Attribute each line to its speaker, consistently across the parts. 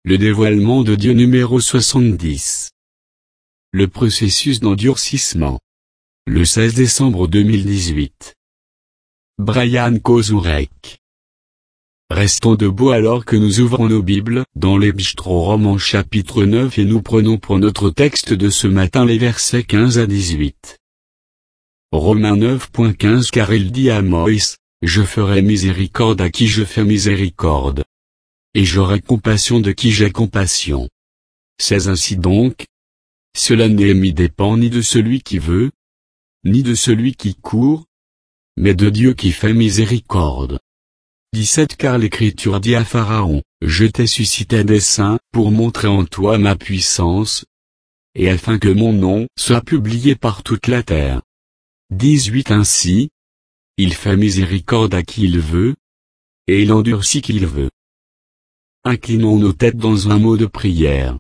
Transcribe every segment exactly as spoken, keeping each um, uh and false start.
Speaker 1: Le dévoilement de Dieu numéro soixante-dix. Le processus d'endurcissement. Le seize décembre deux mille dix-huit. Brian Kozurek. Restons debout alors que nous ouvrons nos Bibles, dans l'Épître aux Romains chapitre neuf et nous prenons pour notre texte de ce matin les versets quinze à dix-huit. Romains neuf quinze Car il dit à Moïse, je ferai miséricorde à qui je fais miséricorde. Et j'aurai compassion de qui j'ai compassion. C'est ainsi donc. Cela n'est dépend ni de celui qui veut, ni de celui qui court, mais de Dieu qui fait miséricorde. dix-sept Car l'Écriture dit à Pharaon, je t'ai suscité des saints, pour montrer en toi ma puissance, et afin que mon nom soit publié par toute la terre. dix-huit Ainsi, il fait miséricorde à qui il veut, et il endurcit qui il veut. Inclinons nos têtes dans un mot de prière.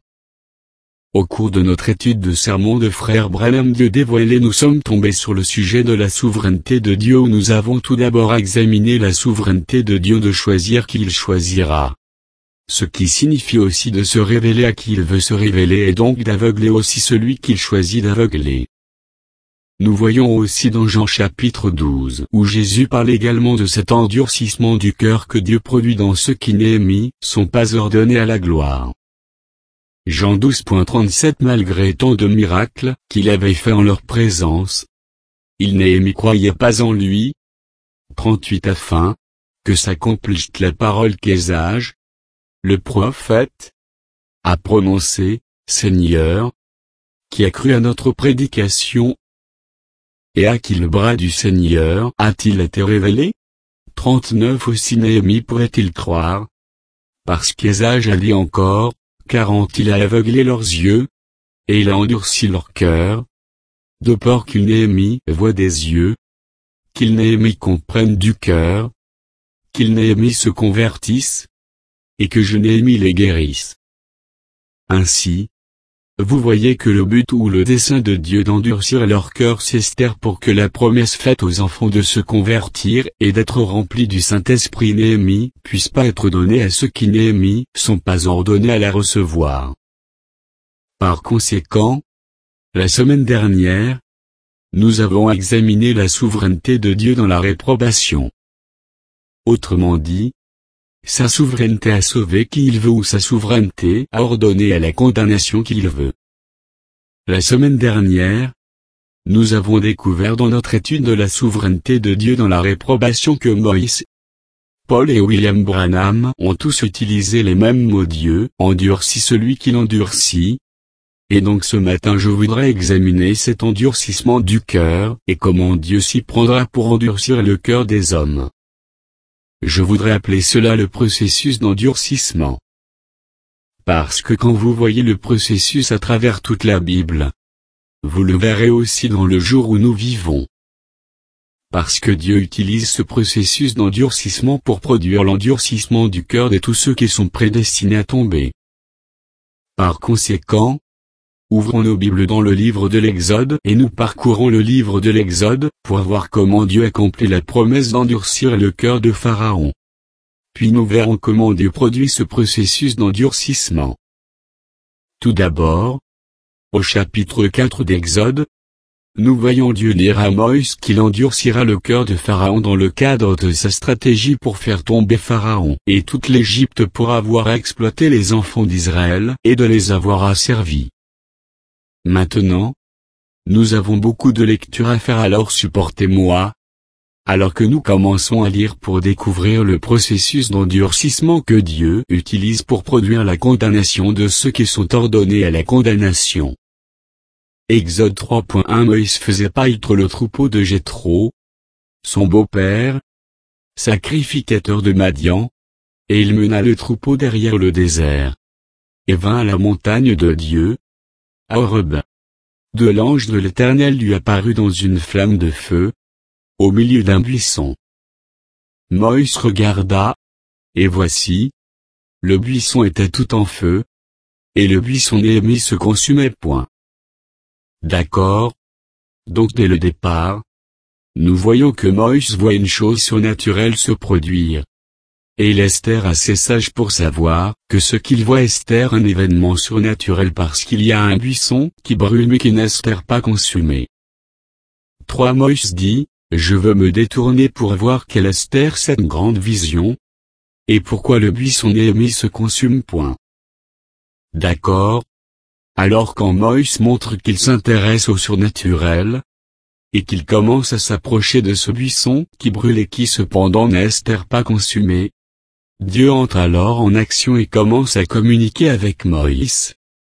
Speaker 1: Au cours de notre étude de sermon de frère Branham Dieu dévoilé, nous sommes tombés sur le sujet de la souveraineté de Dieu où nous avons tout d'abord examiné la souveraineté de Dieu de choisir qui il choisira. Ce qui signifie aussi de se révéler à qui il veut se révéler et donc d'aveugler aussi celui qu'il choisit d'aveugler. Nous voyons aussi dans Jean chapitre douze où Jésus parle également de cet endurcissement du cœur que Dieu produit dans ceux qui Néhémie sont pas ordonnés à la gloire. Jean douze trente-sept Malgré tant de miracles qu'il avait fait en leur présence, ils Néhémie croyaient pas en lui. trente-huit Afin que s'accomplisse la parole qu'Ésage, le prophète, a prononcée, Seigneur, qui a cru à notre prédication, et à qui le bras du Seigneur a-t-il été révélé? trente-neuf Aussi Néhémie pourrait-il croire? Parce qu'Ésage a dit encore, car il a aveuglé leurs yeux, et il a endurci leur cœur, de peur qu'il Néhémie voie des yeux, qu'il Néhémie comprenne du cœur, qu'il Néhémie se convertisse, et que je Néhémie les guérisse. Ainsi, vous voyez que le but ou le dessein de Dieu d'endurcir leur cœur s'estère pour que la promesse faite aux enfants de se convertir et d'être remplis du Saint-Esprit Néhémie puisse pas être donnée à ceux qui Néhémie sont pas ordonnés à la recevoir. Par conséquent, la semaine dernière, nous avons examiné la souveraineté de Dieu dans la réprobation. Autrement dit, sa souveraineté à sauver qui il veut ou sa souveraineté à ordonner à la condamnation qu'il veut. La semaine dernière, nous avons découvert dans notre étude de la souveraineté de Dieu dans la réprobation que Moïse, Paul et William Branham ont tous utilisé les mêmes mots Dieu endurcit celui qui l'endurcit. Et donc ce matin je voudrais examiner cet endurcissement du cœur et comment Dieu s'y prendra pour endurcir le cœur des hommes. Je voudrais appeler cela le processus d'endurcissement. Parce que quand vous voyez le processus à travers toute la Bible, vous le verrez aussi dans le jour où nous vivons. Parce que Dieu utilise ce processus d'endurcissement pour produire l'endurcissement du cœur de tous ceux qui sont prédestinés à tomber. Par conséquent, ouvrons nos Bibles dans le livre de l'Exode et nous parcourons le livre de l'Exode pour voir comment Dieu accomplit la promesse d'endurcir le cœur de Pharaon. Puis nous verrons comment Dieu produit ce processus d'endurcissement. Tout d'abord, au chapitre quatre d'Exode, nous voyons Dieu dire à Moïse qu'il endurcira le cœur de Pharaon dans le cadre de sa stratégie pour faire tomber Pharaon et toute l'Égypte pour avoir exploité les enfants d'Israël et de les avoir asservis. Maintenant, nous avons beaucoup de lectures à faire alors supportez-moi, alors que nous commençons à lire pour découvrir le processus d'endurcissement que Dieu utilise pour produire la condamnation de ceux qui sont ordonnés à la condamnation. Exode trois un Moïse faisait paître le troupeau de Jéthro, son beau-père, sacrificateur de Madian, et il mena le troupeau derrière le désert, et vint à la montagne de Dieu, à Horeb. De l'ange de l'Éternel lui apparut dans une flamme de feu, au milieu d'un buisson. Moïse regarda, et voici, le buisson était tout en feu, et le buisson Néhémie se consumait point. D'accord. Donc dès le départ, nous voyons que Moïse voit une chose surnaturelle se produire. Et il est Esther assez sage pour savoir que ce qu'il voit est Esther un événement surnaturel parce qu'il y a un buisson qui brûle mais qui n'est Esther pas consumé. trois Moïse dit, je veux me détourner pour voir quelle Esther cette grande vision. Et pourquoi le buisson Néhémie se consume point. D'accord. Alors quand Moïse montre qu'il s'intéresse au surnaturel, et qu'il commence à s'approcher de ce buisson qui brûle et qui cependant n'est Esther pas consumé, Dieu entre alors en action et commence à communiquer avec Moïse.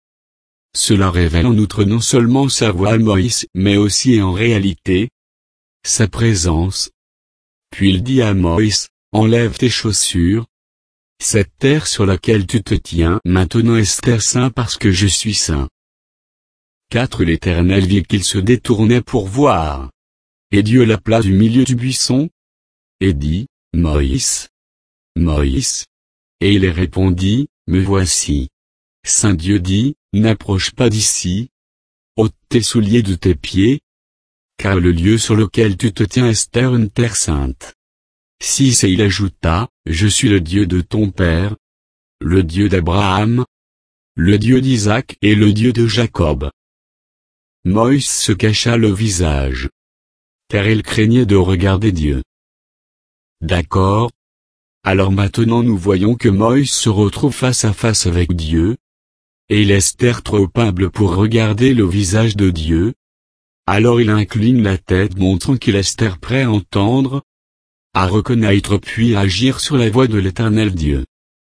Speaker 1: Cela révèle en outre non seulement sa voix à Moïse, mais aussi et en réalité, sa présence. Puis il dit à Moïse, enlève tes chaussures. Cette terre sur laquelle tu te tiens maintenant est terre saint parce que je suis saint. quatre L'Éternel vit qu'il se détournait pour voir. Et Dieu l'appela du milieu du buisson, et dit, Moïse, Moïse. Et il répondit, me voici. Saint Dieu dit, n'approche pas d'ici. Ôte tes souliers de tes pieds. Car le lieu sur lequel tu te tiens est terre une terre sainte. six Et il ajouta, je suis le Dieu de ton père, le Dieu d'Abraham, le Dieu d'Isaac et le Dieu de Jacob. Moïse se cacha le visage, car il craignait de regarder Dieu. D'accord. Alors maintenant nous voyons que Moïse se retrouve face à face avec Dieu, et il est Esther trop humble pour regarder le visage de Dieu. Alors il incline la tête montrant qu'il est Esther prêt à entendre, à reconnaître puis à agir sur la voix de l'Éternel Dieu.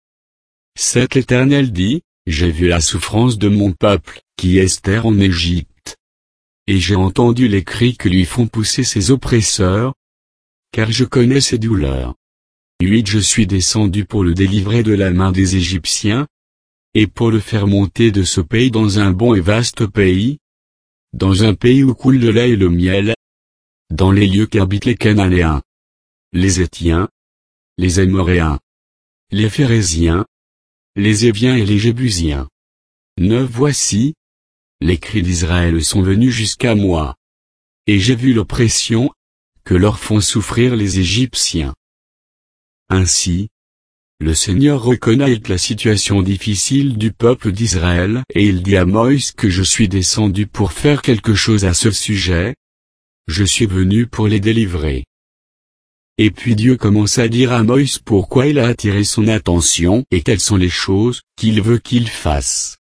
Speaker 1: sept L'Éternel dit, j'ai vu la souffrance de mon peuple, qui est Esther en Égypte. Et j'ai entendu les cris que lui font pousser ses oppresseurs, car je connais ses douleurs. huit Je suis descendu pour le délivrer de la main des Égyptiens, et pour le faire monter de ce pays dans un bon et vaste pays, dans un pays où coule le lait et le miel, dans les lieux qu'habitent les Cananéens, les Héthiens, les Amoréens, les Phéréziens, les Éviens et les Jébusiens. neuf Voici, les cris d'Israël sont venus jusqu'à moi. Et j'ai vu l'oppression, que leur font souffrir les Égyptiens. Ainsi, le Seigneur reconnaît la situation difficile du peuple d'Israël et il dit à Moïse que je suis descendu pour faire quelque chose à ce sujet. Je suis venu pour les délivrer. Et puis Dieu commence à dire à Moïse pourquoi il a attiré son attention et quelles sont les choses qu'il veut qu'il fasse.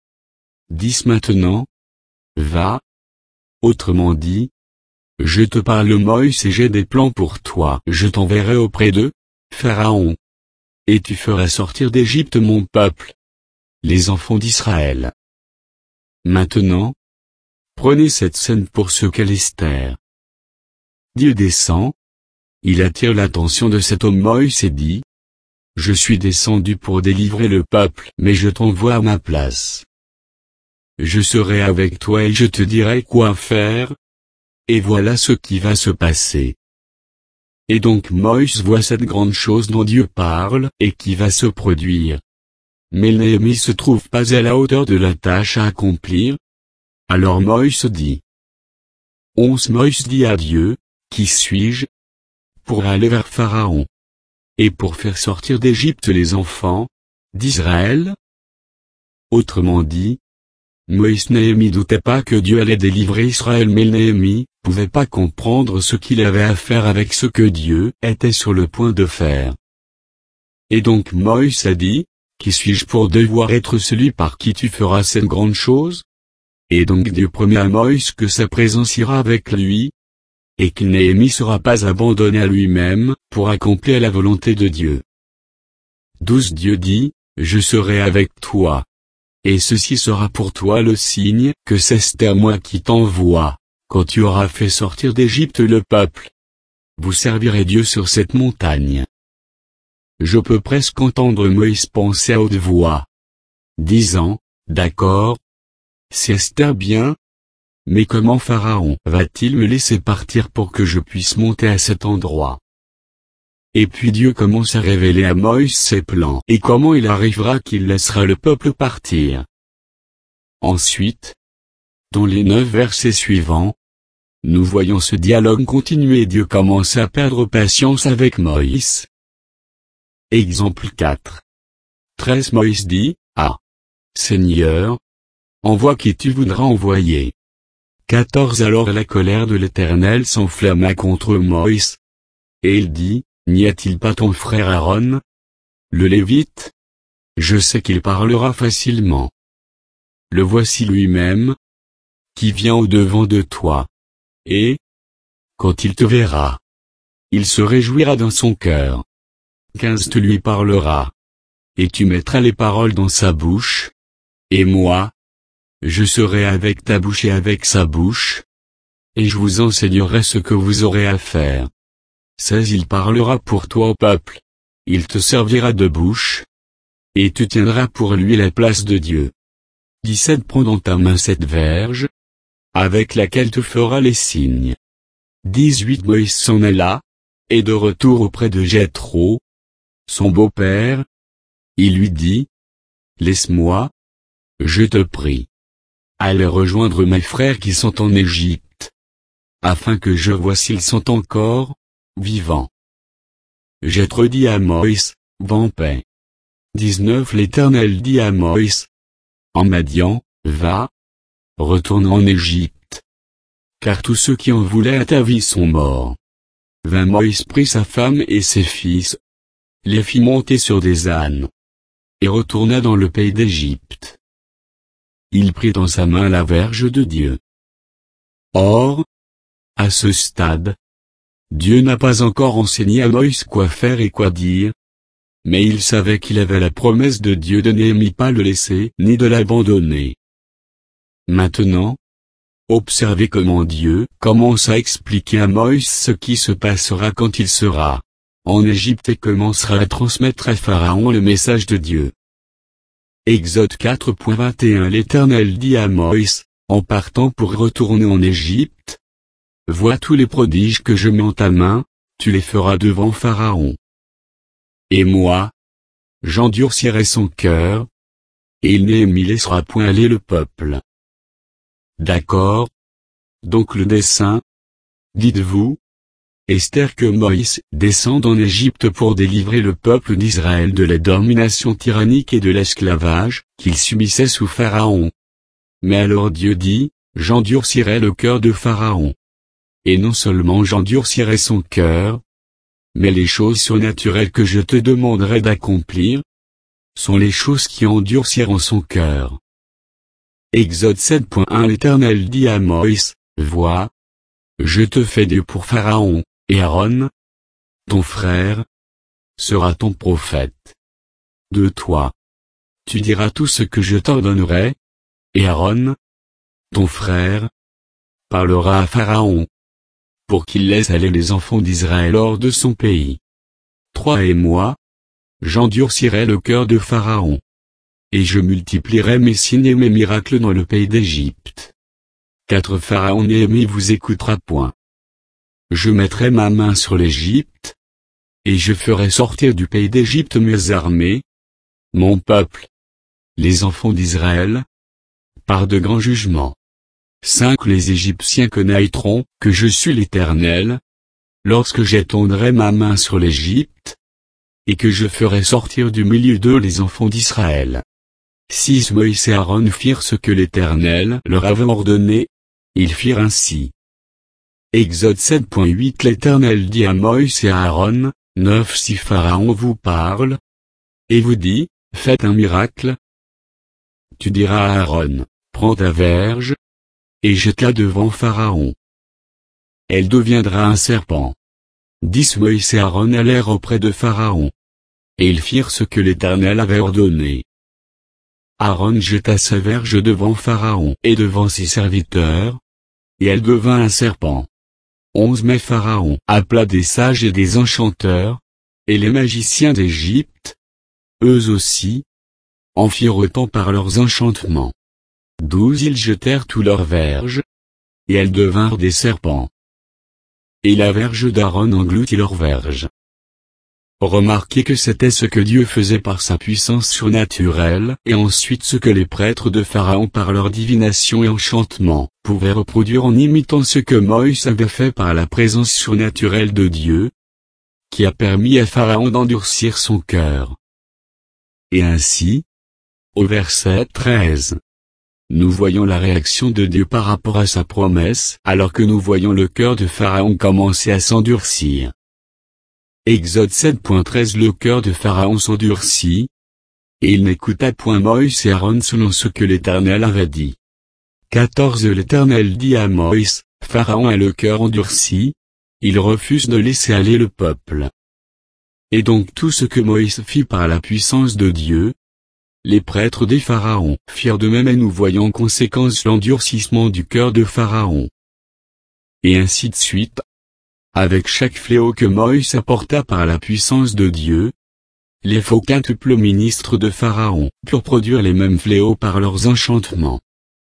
Speaker 1: dix Maintenant, va. Autrement dit, je te parle Moïse et j'ai des plans pour toi. Je t'enverrai auprès d'eux, Pharaon. Et tu feras sortir d'Égypte mon peuple, les enfants d'Israël. Maintenant, prenez cette scène pour ce qu'elle est Esther. Dieu descend. Il attire l'attention de cet homme Moïse et dit, je suis descendu pour délivrer le peuple, mais je t'envoie à ma place. Je serai avec toi et je te dirai quoi faire. Et voilà ce qui va se passer. Et donc Moïse voit cette grande chose dont Dieu parle et qui va se produire. Mais Néhémie se trouve pas à la hauteur de la tâche à accomplir. Alors Moïse dit. onze Moïse dit à Dieu, qui suis-je pour aller vers Pharaon et pour faire sortir d'Égypte les enfants d'Israël? Autrement dit, Moïse Néhémie doutait pas que Dieu allait délivrer Israël, mais Néhémie pouvait pas comprendre ce qu'il avait à faire avec ce que Dieu était sur le point de faire. Et donc Moïse a dit, qui suis-je pour devoir être celui par qui tu feras cette grande chose? Et donc Dieu promet à Moïse que sa présence ira avec lui, et que Néhémie sera pas abandonné à lui-même, pour accomplir la volonté de Dieu. douze Dieu dit, je serai avec toi. Et ceci sera pour toi le signe que c'est Esther moi qui t'envoie, quand tu auras fait sortir d'Égypte le peuple. Vous servirez Dieu sur cette montagne. Je peux presque entendre Moïse penser à haute voix, disant, d'accord, c'est Esther bien, mais comment Pharaon va-t-il me laisser partir pour que je puisse monter à cet endroit? Et puis Dieu commence à révéler à Moïse ses plans et comment il arrivera qu'il laissera le peuple partir. Ensuite, dans les neuf versets suivants, nous voyons ce dialogue continuer et Dieu commence à perdre patience avec Moïse. Exemple quatre. treize Moïse dit, Ah! Seigneur, envoie qui tu voudras envoyer. quatorze Alors la colère de l'Éternel s'enflamma contre Moïse. Et il dit, N'y a-t-il pas ton frère Aaron, le Lévite? Je sais qu'il parlera facilement. Le voici lui-même, qui vient au-devant de toi. Et, quand il te verra, il se réjouira dans son cœur. quinze Tu lui parleras, et tu mettras les paroles dans sa bouche. Et moi, je serai avec ta bouche et avec sa bouche, et je vous enseignerai ce que vous aurez à faire. seize Il parlera pour toi au peuple. Il te servira de bouche, et tu tiendras pour lui la place de Dieu. dix-sept Prends dans ta main cette verge, avec laquelle tu feras les signes. dix-huit Moïse s'en alla, et de retour auprès de Jéthro, son beau-père, il lui dit, Laisse-moi, je te prie, aller rejoindre mes frères qui sont en Égypte, afin que je voie s'ils sont encore vivants. Jéthro dit à Moïse, Va en paix. dix-neuf L'Éternel dit à Moïse, En Madian, va, retourne en Égypte, car tous ceux qui en voulaient à ta vie sont morts. vingt Moïse prit sa femme et ses fils, les fit monter sur des ânes, et retourna dans le pays d'Égypte. Il prit dans sa main la verge de Dieu. Or, à ce stade, Dieu n'a pas encore enseigné à Moïse quoi faire et quoi dire, mais il savait qu'il avait la promesse de Dieu de ne pas le laisser ni de l'abandonner. Maintenant, observez comment Dieu commence à expliquer à Moïse ce qui se passera quand il sera en Égypte et commencera à transmettre à Pharaon le message de Dieu. Exode quatre vingt et un L'Éternel dit à Moïse, en partant pour retourner en Égypte, Vois tous les prodiges que je mets en ta main, tu les feras devant Pharaon. Et moi, j'endurcirai son cœur, et il ne m'y laissera point aller le peuple. D'accord? Donc le dessein, dites-vous, Esther que Moïse descende en Égypte pour délivrer le peuple d'Israël de la domination tyrannique et de l'esclavage qu'il subissait sous Pharaon. Mais alors Dieu dit, J'endurcirai le cœur de Pharaon. Et non seulement j'endurcirai son cœur, mais les choses surnaturelles que je te demanderai d'accomplir, sont les choses qui endurciront son cœur. Exode sept un L'Éternel dit à Moïse, Vois, je te fais Dieu pour Pharaon, et Aaron, ton frère, sera ton prophète. De toi, tu diras tout ce que je t'ordonnerai, et Aaron, ton frère, parlera à Pharaon, pour qu'il laisse aller les enfants d'Israël hors de son pays. trois Et moi, j'endurcirai le cœur de Pharaon, et je multiplierai mes signes et mes miracles dans le pays d'Égypte. quatre Pharaon ne vous écoutera point. Je mettrai ma main sur l'Égypte, et je ferai sortir du pays d'Égypte mes armées, mon peuple, les enfants d'Israël, par de grands jugements. cinq Les Égyptiens connaîtront que je suis l'Éternel, lorsque j'étendrai ma main sur l'Égypte, et que je ferai sortir du milieu d'eux les enfants d'Israël. six Moïse et Aaron firent ce que l'Éternel leur avait ordonné, ils firent ainsi. Exode sept huit L'Éternel dit à Moïse et à Aaron, neuf Si Pharaon vous parle, et vous dit, faites un miracle, tu diras à Aaron, prends ta verge, et jette-la devant Pharaon. Elle deviendra un serpent. dix Moïse et Aaron allèrent auprès de Pharaon, et ils firent ce que l'Éternel avait ordonné. Aaron jeta sa verge devant Pharaon et devant ses serviteurs, et elle devint un serpent. onze Mais Pharaon appela des sages et des enchanteurs, et les magiciens d'Égypte, eux aussi, en firent autant par leurs enchantements. douze Ils jetèrent tous leurs verges, et elles devinrent des serpents. Et la verge d'Aaron engloutit leurs verges. Remarquez que c'était ce que Dieu faisait par sa puissance surnaturelle, et ensuite ce que les prêtres de Pharaon par leur divination et enchantement, pouvaient reproduire en imitant ce que Moïse avait fait par la présence surnaturelle de Dieu, qui a permis à Pharaon d'endurcir son cœur. Et ainsi, au verset treize, nous voyons la réaction de Dieu par rapport à sa promesse, alors que nous voyons le cœur de Pharaon commencer à s'endurcir. Exode sept treize Le cœur de Pharaon s'endurcit, et il n'écouta point Moïse et Aaron selon ce que l'Éternel avait dit. quatorze L'Éternel dit à Moïse, Pharaon a le cœur endurci, il refuse de laisser aller le peuple. Et donc tout ce que Moïse fit par la puissance de Dieu, les prêtres des Pharaons firent de même et nous voyons en conséquence l'endurcissement du cœur de Pharaon. Et ainsi de suite, avec chaque fléau que Moïse apporta par la puissance de Dieu, les faux quintuples ministres de Pharaon purent produire les mêmes fléaux par leurs enchantements.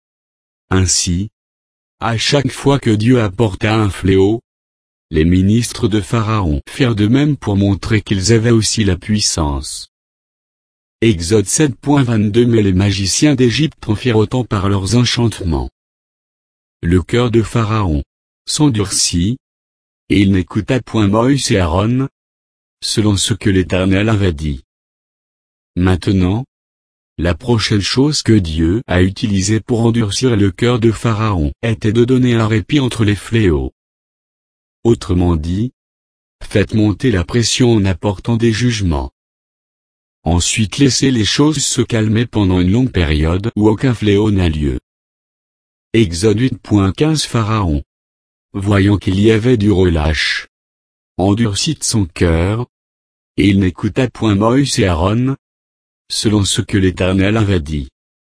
Speaker 1: Ainsi, à chaque fois que Dieu apporta un fléau, les ministres de Pharaon firent de même pour montrer qu'ils avaient aussi la puissance. Exode sept vingt-deux Mais les magiciens d'Égypte en firent autant par leurs enchantements. Le cœur de Pharaon s'endurcit, et il n'écouta point Moïse et Aaron, selon ce que l'Éternel avait dit. Maintenant, la prochaine chose que Dieu a utilisée pour endurcir le cœur de Pharaon était de donner un répit entre les fléaux. Autrement dit, faites monter la pression en apportant des jugements. Ensuite laissez les choses se calmer pendant une longue période où aucun fléau n'a lieu. Exode huit quinze Pharaon, voyant qu'il y avait du relâche, endurcit de son cœur, et il n'écouta point Moïse et Aaron, selon ce que l'Éternel avait dit.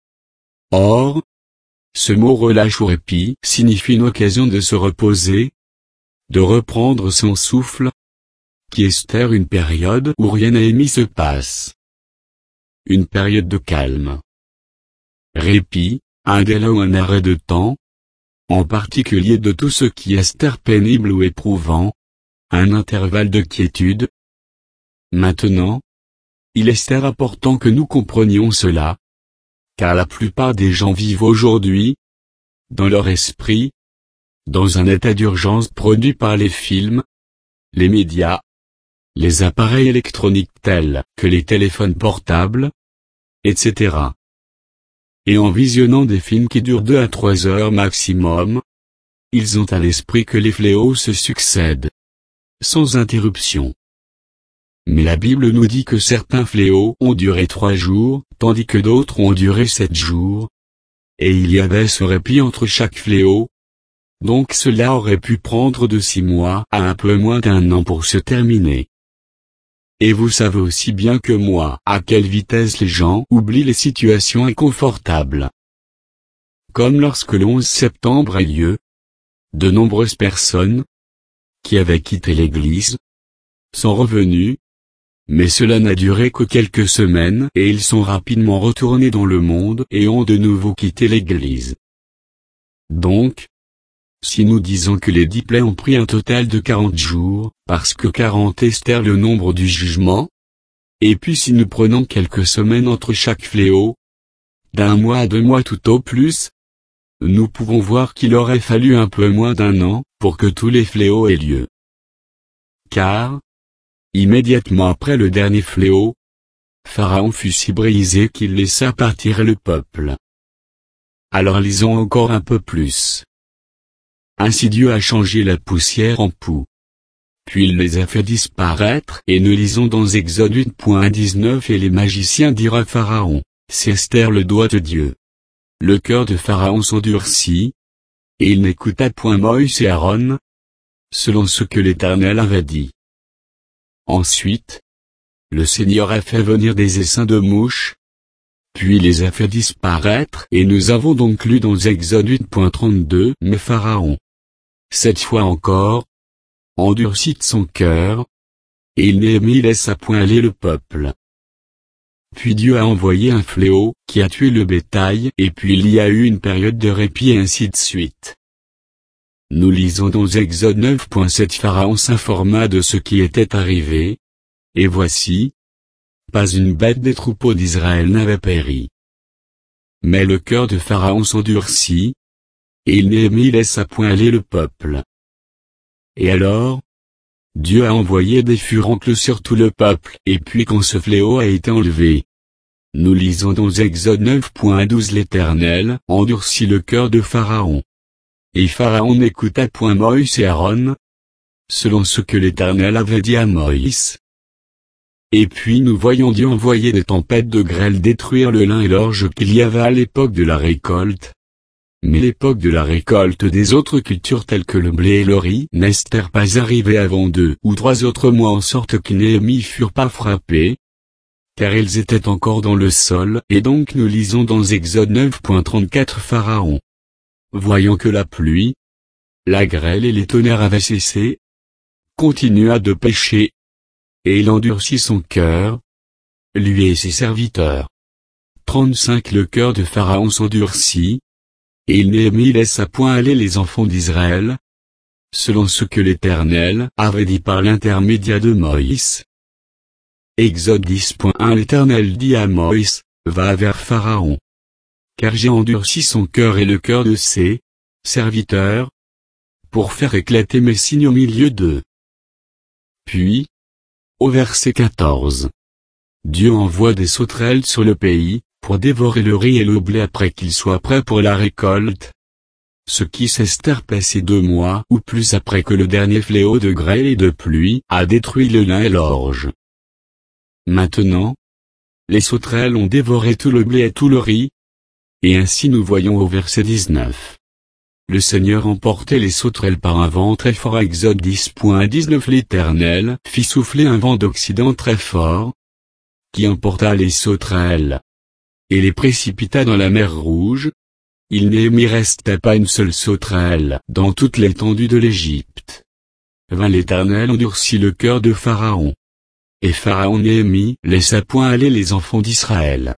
Speaker 1: Or, ce mot relâche ou répit signifie une occasion de se reposer, de reprendre son souffle, qui espère une période où rien n'émis se passe. Une période de calme. Répit, un délai ou un arrêt de temps, en particulier de tout ce qui est pénible ou éprouvant, un intervalle de quiétude. Maintenant, il est important que nous comprenions cela, car la plupart des gens vivent aujourd'hui, dans leur esprit, dans un état d'urgence produit par les films, les médias, les appareils électroniques tels que les téléphones portables, et cetera. Et en visionnant des films qui durent deux à trois heures maximum, ils ont à l'esprit que les fléaux se succèdent, sans interruption. Mais la Bible nous dit que certains fléaux ont duré trois jours, tandis que d'autres ont duré sept jours, et il y avait ce répit entre chaque fléau. Donc cela aurait pu prendre de six mois à un peu moins d'un an pour se terminer. Et vous savez aussi bien que moi à quelle vitesse les gens oublient les situations inconfortables. Comme lorsque le onze septembre a eu lieu, de nombreuses personnes, qui avaient quitté l'église, sont revenues, mais cela n'a duré que quelques semaines et ils sont rapidement retournés dans le monde et ont de nouveau quitté l'église. Donc, si nous disons que les dix plaies ont pris un total de quarante jours, parce que quarante est le nombre du jugement, et puis si nous prenons quelques semaines entre chaque fléau, d'un mois à deux mois tout au plus, nous pouvons voir qu'il aurait fallu un peu moins d'un an, pour que tous les fléaux aient lieu. Car, immédiatement après le dernier fléau, Pharaon fut si brisé qu'il laissa partir le peuple. Alors lisons encore un peu plus. Ainsi Dieu a changé la poussière en poux. Puis il les a fait disparaître, et nous lisons dans Exode huit dix-neuf Et les magiciens dirent à Pharaon, c'est Esther le doigt de Dieu. Le cœur de Pharaon s'endurcit, et il n'écouta point Moïse et Aaron, selon ce que l'Éternel avait dit. Ensuite, le Seigneur a fait venir des essaims de mouches, puis les a fait disparaître, et nous avons donc lu dans Exode huit trente-deux Mais Pharaon, cette fois encore, endurcit de son cœur, et il n'émit laissa point aller le peuple. Puis Dieu a envoyé un fléau, qui a tué le bétail, et puis il y a eu une période de répit et ainsi de suite. Nous lisons dans Exode neuf sept Pharaon s'informa de ce qui était arrivé, et voici, pas une bête des troupeaux d'Israël n'avait péri. Mais le cœur de Pharaon s'endurcit, et il n'émit laissa point aller le peuple. Et alors, Dieu a envoyé des furoncles sur tout le peuple. Et puis quand ce fléau a été enlevé, nous lisons dans Exode neuf douze l'Éternel endurcit le cœur de Pharaon. Et Pharaon n'écouta point Moïse et Aaron, selon ce que l'Éternel avait dit à Moïse. Et puis nous voyons Dieu envoyer des tempêtes de grêle détruire le lin et l'orge qu'il y avait à l'époque de la récolte. Mais l'époque de la récolte des autres cultures telles que le blé et le riz n'était pas arrivée avant deux ou trois autres mois en sorte que Néhémie furent pas frappés, car ils étaient encore dans le sol. Et donc nous lisons dans Exode neuf trente-quatre Pharaon, voyant que la pluie, la grêle et les tonnerres avaient cessé, continua de pécher, et il endurcit son cœur, lui et ses serviteurs. trente-cinq Le cœur de Pharaon s'endurcit, et il Néhémie laissa point aller les enfants d'Israël, selon ce que l'Éternel avait dit par l'intermédiaire de Moïse. Exode dix un L'Éternel dit à Moïse, va vers Pharaon, car j'ai endurci son cœur et le cœur de ses serviteurs, pour faire éclater mes signes au milieu d'eux. Puis, au verset quatorze, Dieu envoie des sauterelles sur le pays, pour dévorer le riz et le blé après qu'ils soient prêts pour la récolte. Ce qui s'est passé deux mois ou plus après que le dernier fléau de grêle et de pluie a détruit le lin et l'orge. Maintenant, les sauterelles ont dévoré tout le blé et tout le riz. Et ainsi nous voyons au verset dix-neuf. Le Seigneur emportait les sauterelles par un vent très fort. Exode dix dix-neuf L'Éternel fit souffler un vent d'Occident très fort, qui emporta les sauterelles, et les précipita dans la mer Rouge. Il n'y resta pas une seule sauterelle dans toute l'étendue de l'Égypte. Vint l'Éternel endurcit le cœur de Pharaon. Et Pharaon Néhémie laissa point aller les enfants d'Israël.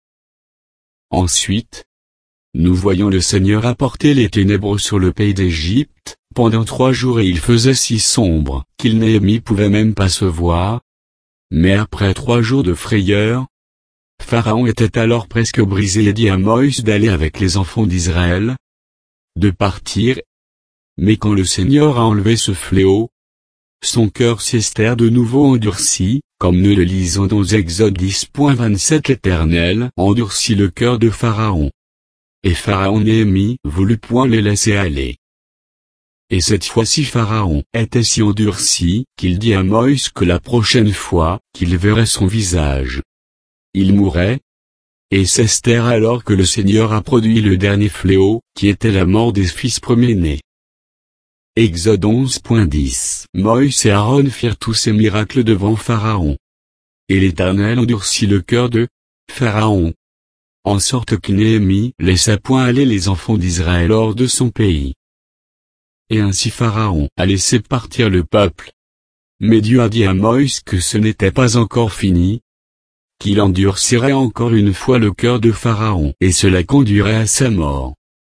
Speaker 1: Ensuite, nous voyons le Seigneur apporter les ténèbres sur le pays d'Égypte, pendant trois jours et il faisait si sombre qu'il Néhémie pouvait même pas se voir. Mais après trois jours de frayeur, Pharaon était alors presque brisé et dit à Moïse d'aller avec les enfants d'Israël, de partir. Mais quand le Seigneur a enlevé ce fléau, son cœur s'est de nouveau endurci, comme nous le lisons dans Exode dix vingt-sept L'Éternel endurcit le cœur de Pharaon. Et Pharaon Néhémie voulut point les laisser aller. Et cette fois-ci Pharaon était si endurci, qu'il dit à Moïse que la prochaine fois qu'il verrait son visage, il mourrait. Et c'est alors que le Seigneur a produit le dernier fléau, qui était la mort des fils premiers-nés. Exode onze dix Moïse et Aaron firent tous ces miracles devant Pharaon. Et l'Éternel endurcit le cœur de Pharaon, en sorte que Néhémie laissa point aller les enfants d'Israël hors de son pays. Et ainsi Pharaon a laissé partir le peuple. Mais Dieu a dit à Moïse que ce n'était pas encore fini, qu'il endurcirait encore une fois le cœur de Pharaon et cela conduirait à sa mort.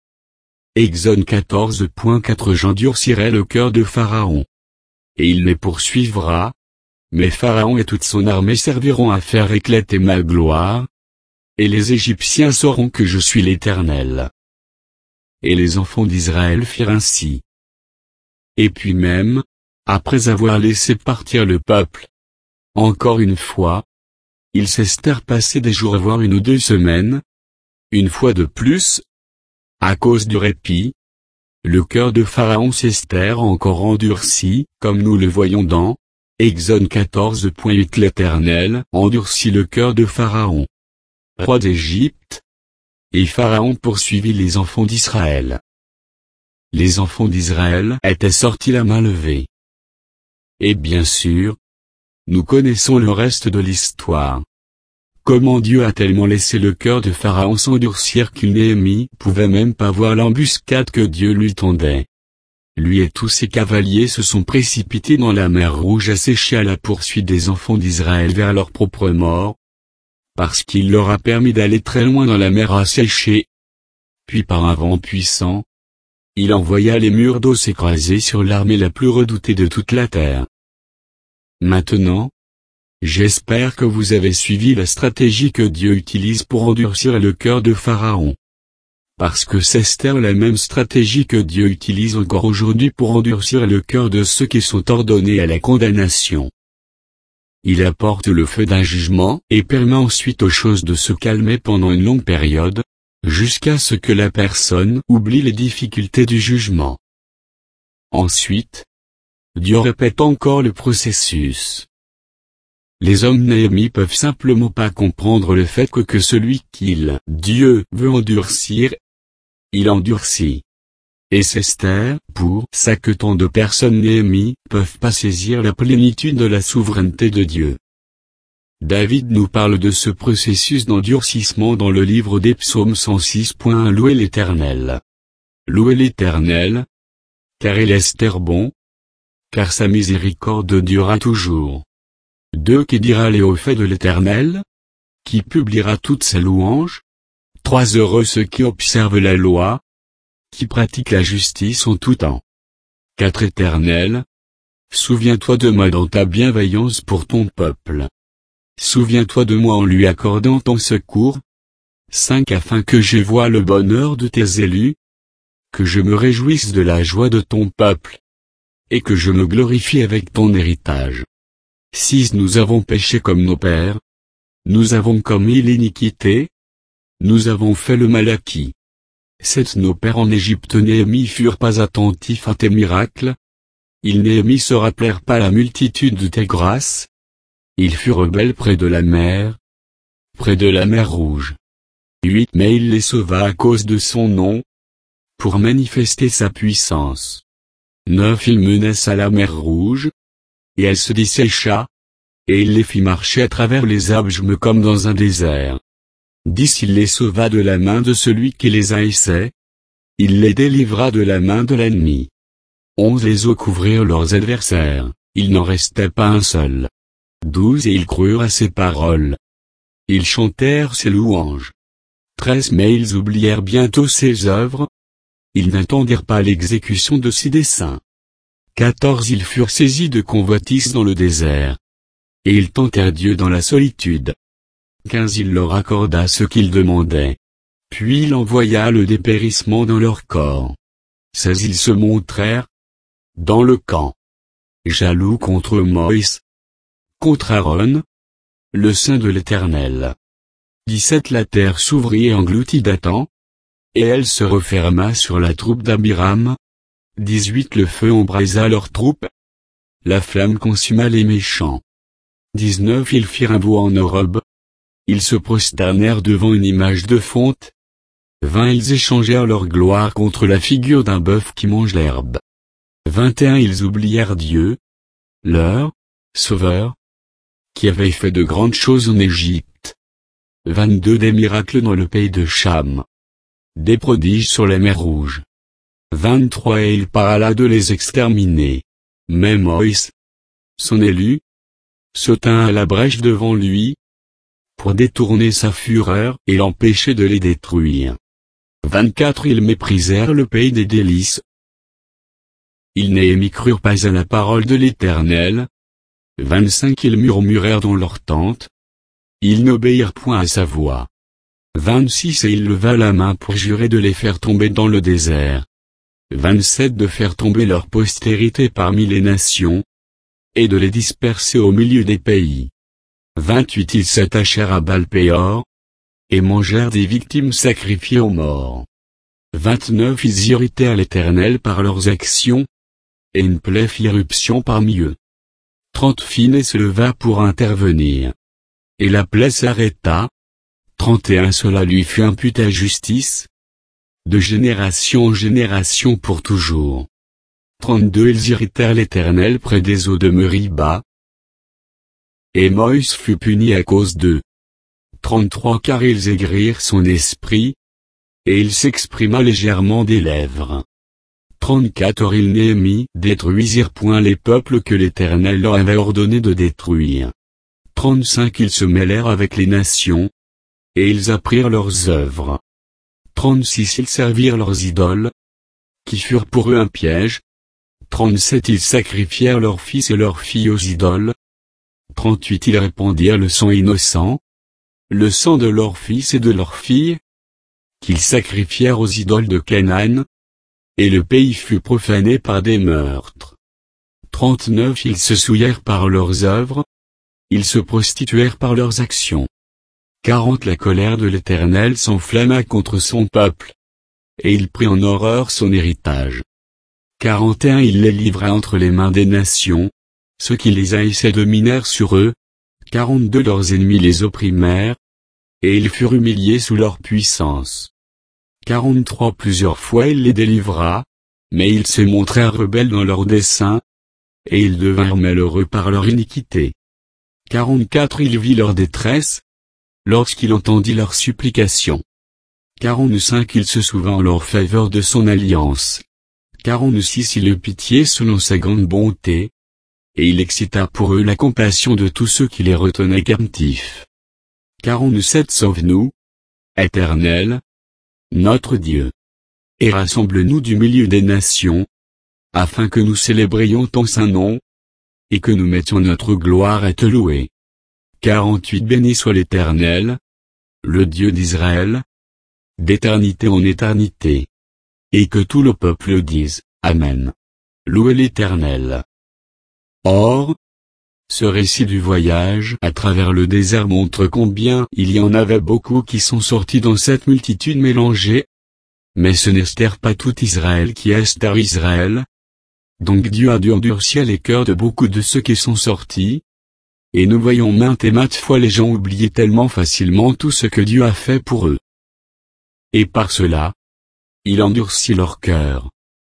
Speaker 1: Exode quatorze quatre J'endurcirai le cœur de Pharaon, et il les poursuivra, mais Pharaon et toute son armée serviront à faire éclater ma gloire, et les Égyptiens sauront que je suis l'Éternel. Et les enfants d'Israël firent ainsi. Et puis même, après avoir laissé partir le peuple, encore une fois, ils s'estèrent passer des jours voire une ou deux semaines, une fois de plus, à cause du répit. Le cœur de Pharaon s'estère encore endurci, comme nous le voyons dans Exode quatorze huit L'Éternel endurcit le cœur de Pharaon, roi d'Égypte, et Pharaon poursuivit les enfants d'Israël. Les enfants d'Israël étaient sortis la main levée. Et bien sûr, nous connaissons le reste de l'histoire. Comment Dieu a tellement laissé le cœur de Pharaon s'endurcir qu'il Néhémie pouvait même pas voir l'embuscade que Dieu lui tendait. Lui et tous ses cavaliers se sont précipités dans la mer Rouge asséchée à la poursuite des enfants d'Israël vers leur propre mort, parce qu'il leur a permis d'aller très loin dans la mer asséchée. Puis par un vent puissant, il envoya les murs d'eau s'écraser sur l'armée la plus redoutée de toute la terre. Maintenant, j'espère que vous avez suivi la stratégie que Dieu utilise pour endurcir le cœur de Pharaon. Parce que c'est la même stratégie que Dieu utilise encore aujourd'hui pour endurcir le cœur de ceux qui sont ordonnés à la condamnation. Il apporte le feu d'un jugement et permet ensuite aux choses de se calmer pendant une longue période, jusqu'à ce que la personne oublie les difficultés du jugement. Ensuite, Dieu répète encore le processus. Les hommes Néhémie peuvent simplement pas comprendre le fait que, que celui qu'il, Dieu, veut endurcir, il endurcit. Et c'est Esther, pour ça que tant de personnes Néhémie peuvent pas saisir la plénitude de la souveraineté de Dieu. David nous parle de ce processus d'endurcissement dans le livre des psaumes cent six. Louez l'Éternel. Louez l'Éternel, car il est bon, car sa miséricorde durera toujours. deux Qui dira les hauts faits de l'Éternel? Qui publiera toutes ses louanges? trois Heureux ceux qui observent la loi, qui pratiquent la justice en tout temps. quatre Éternel, souviens-toi de moi dans ta bienveillance pour ton peuple. Souviens-toi de moi en lui accordant ton secours. cinq Afin que je voie le bonheur de tes élus, que je me réjouisse de la joie de ton peuple, et que je me glorifie avec ton héritage. six Nous avons péché comme nos pères, nous avons commis l'iniquité, nous avons fait le mal acquis. sept Nos pères en Égypte Néhémie furent pas attentifs à tes miracles, ils Néhémie se rappelèrent pas la multitude de tes grâces, ils furent rebelles près de la mer, près de la mer Rouge. huit Mais il les sauva à cause de son nom, pour manifester sa puissance. neuf Il menaça la mer Rouge, et elle se dessécha, et il les fit marcher à travers les abîmes comme dans un désert. dix Il les sauva de la main de celui qui les haïssait, il les délivra de la main de l'ennemi. onze Les eaux couvrirent leurs adversaires, il n'en restait pas un seul. douze Et ils crurent à ses paroles. Ils chantèrent ses louanges. treize Mais ils oublièrent bientôt ses œuvres, ils n'attendirent pas l'exécution de ses desseins. quatorze Ils furent saisis de convoitise dans le désert, et ils tentèrent Dieu dans la solitude. quinze Il leur accorda ce qu'ils demandaient, puis il envoya le dépérissement dans leur corps. seize Ils se montrèrent dans le camp, jaloux contre Moïse, contre Aaron, le saint de l'Éternel. dix-sept La terre s'ouvrit et engloutit Dathan, et elle se referma sur la troupe d'Abiram. dix-huit Le feu embrasa leurs troupes, la flamme consuma les méchants. dix-neuf Ils firent un veau en Horeb, ils se prosternèrent devant une image de fonte. vingt Ils échangèrent leur gloire contre la figure d'un bœuf qui mange l'herbe. vingt et un Ils oublièrent Dieu, leur Sauveur, qui avait fait de grandes choses en Égypte. vingt-deux Des miracles dans le pays de Cham, des prodiges sur la mer Rouge. vingt-trois Et il parla de les exterminer. Mais Moïse, son élu, se tint à la brèche devant lui, pour détourner sa fureur et l'empêcher de les détruire. vingt-quatre Ils méprisèrent le pays des délices. Ils Néhémie crurent pas à la parole de l'Éternel. vingt-cinq Ils murmurèrent dans leur tente. Ils n'obéirent point à sa voix. vingt-six Et il leva la main pour jurer de les faire tomber dans le désert. vingt-sept De faire tomber leur postérité parmi les nations, et de les disperser au milieu des pays. vingt-huit Ils s'attachèrent à Baal-Péor, et mangèrent des victimes sacrifiées aux morts. vingt-neuf Ils irritèrent l'Éternel par leurs actions, et une plaie fit éruption parmi eux. trente Phinées se leva pour intervenir, et la plaie s'arrêta. trente et un Cela lui fut imputé à justice, de génération en génération pour toujours. trente-deux Ils irritèrent l'Éternel près des eaux de Meriba, et Moïse fut puni à cause d'eux. trente-trois Car ils aigrirent son esprit, et il s'exprima légèrement des lèvres. trente-quatre Or ils Néhémie détruisirent point les peuples que l'Éternel leur avait ordonné de détruire. trente-cinq Ils se mêlèrent avec les nations, et ils apprirent leurs œuvres. trente-six Ils servirent leurs idoles, qui furent pour eux un piège. trente-sept Ils sacrifièrent leurs fils et leurs filles aux idoles. trente-huit Ils répandirent le sang innocent, le sang de leurs fils et de leurs filles, qu'ils sacrifièrent aux idoles de Canaan, et le pays fut profané par des meurtres. trente-neuf Ils se souillèrent par leurs œuvres, ils se prostituèrent par leurs actions. quarante La colère de l'Éternel s'enflamma contre son peuple, et il prit en horreur son héritage. quarante et un Il les livra entre les mains des nations, ceux qui les haïssaient dominèrent sur eux, quarante-deux Leurs ennemis les opprimèrent, et ils furent humiliés sous leur puissance. quarante-trois Plusieurs fois il les délivra, mais ils se montrèrent rebelles dans leurs desseins, et ils devinrent malheureux par leur iniquité. quarante-quatre Il vit leur détresse, lorsqu'il entendit leurs supplications. quarante-cinq Il se souvint en leur faveur de son alliance. quarante-six Il eut pitié selon sa grande bonté, et il excita pour eux la compassion de tous ceux qui les retenaient captifs. quarante-sept Sauve-nous, Éternel, notre Dieu, et rassemble-nous du milieu des nations, afin que nous célébrions ton saint nom, et que nous mettions notre gloire à te louer. quarante-huit Béni soit l'Éternel, le Dieu d'Israël, d'éternité en éternité. Et que tout le peuple dise, Amen. Louez l'Éternel. Or, ce récit du voyage à travers le désert montre combien il y en avait beaucoup qui sont sortis dans cette multitude mélangée. Mais ce n'estère pas tout Israël qui estère Israël. Donc Dieu a dû endurcir les cœurs de beaucoup de ceux qui sont sortis. Et nous voyons maintes et maintes fois les gens oublier tellement facilement tout ce que Dieu a fait pour eux. Et par cela, il endurcit leur cœur.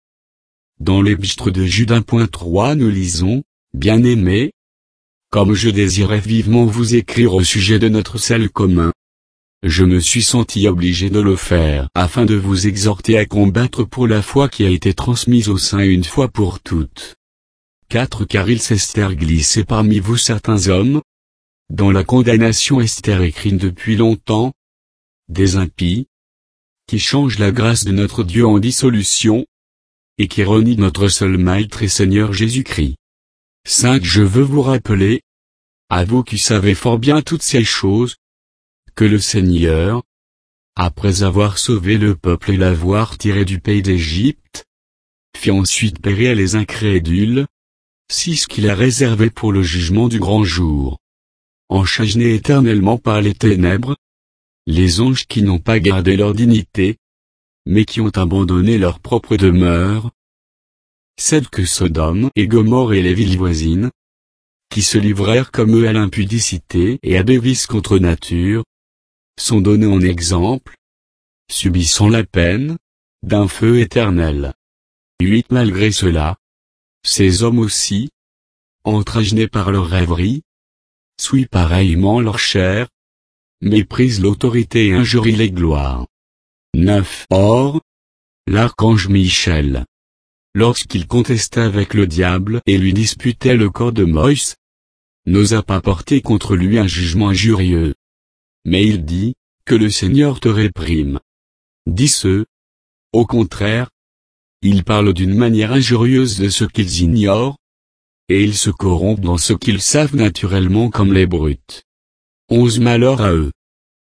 Speaker 1: Dans l'Épître de Jude un point trois nous lisons, Bien-aimés, comme je désirais vivement vous écrire au sujet de notre salut commun, je me suis senti obligé de le faire afin de vous exhorter à combattre pour la foi qui a été transmise au sein une fois pour toutes. quatre Car il s'estère glissé parmi vous certains hommes, dont la condamnation estère écrite depuis longtemps, des impies, qui changent la grâce de notre Dieu en dissolution, et qui renient notre seul Maître et Seigneur Jésus-Christ. cinq Je veux vous rappeler, à vous qui savez fort bien toutes ces choses, que le Seigneur, après avoir sauvé le peuple et l'avoir tiré du pays d'Égypte, fit ensuite périr les incrédules, six qu'il a réservé pour le jugement du grand jour. Enchaînés éternellement par les ténèbres, les anges qui n'ont pas gardé leur dignité, mais qui ont abandonné leur propre demeure. sept Que Sodome et Gomorrhe et les villes voisines, qui se livrèrent comme eux à l'impudicité et à des vices contre nature, sont donnés en exemple, subissant la peine d'un feu éternel. huit Malgré cela, ces hommes aussi, entraînés par leur rêverie, souillent pareillement leur chair, méprisent l'autorité et injurient les gloires. neuf Or, l'archange Michel, lorsqu'il contesta avec le diable et lui disputait le corps de Moïse, n'osa pas porter contre lui un jugement injurieux. Mais il dit, que le Seigneur te réprime. dix Au contraire, ils parlent d'une manière injurieuse de ce qu'ils ignorent, et ils se corrompent dans ce qu'ils savent naturellement comme les brutes. onze Malheur à eux.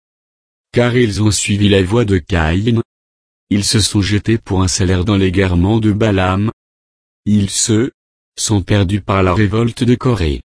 Speaker 1: Car ils ont suivi la voie de Caïn, ils se sont jetés pour un salaire dans l'égarement de Balaam, ils se sont perdus par la révolte de Corée.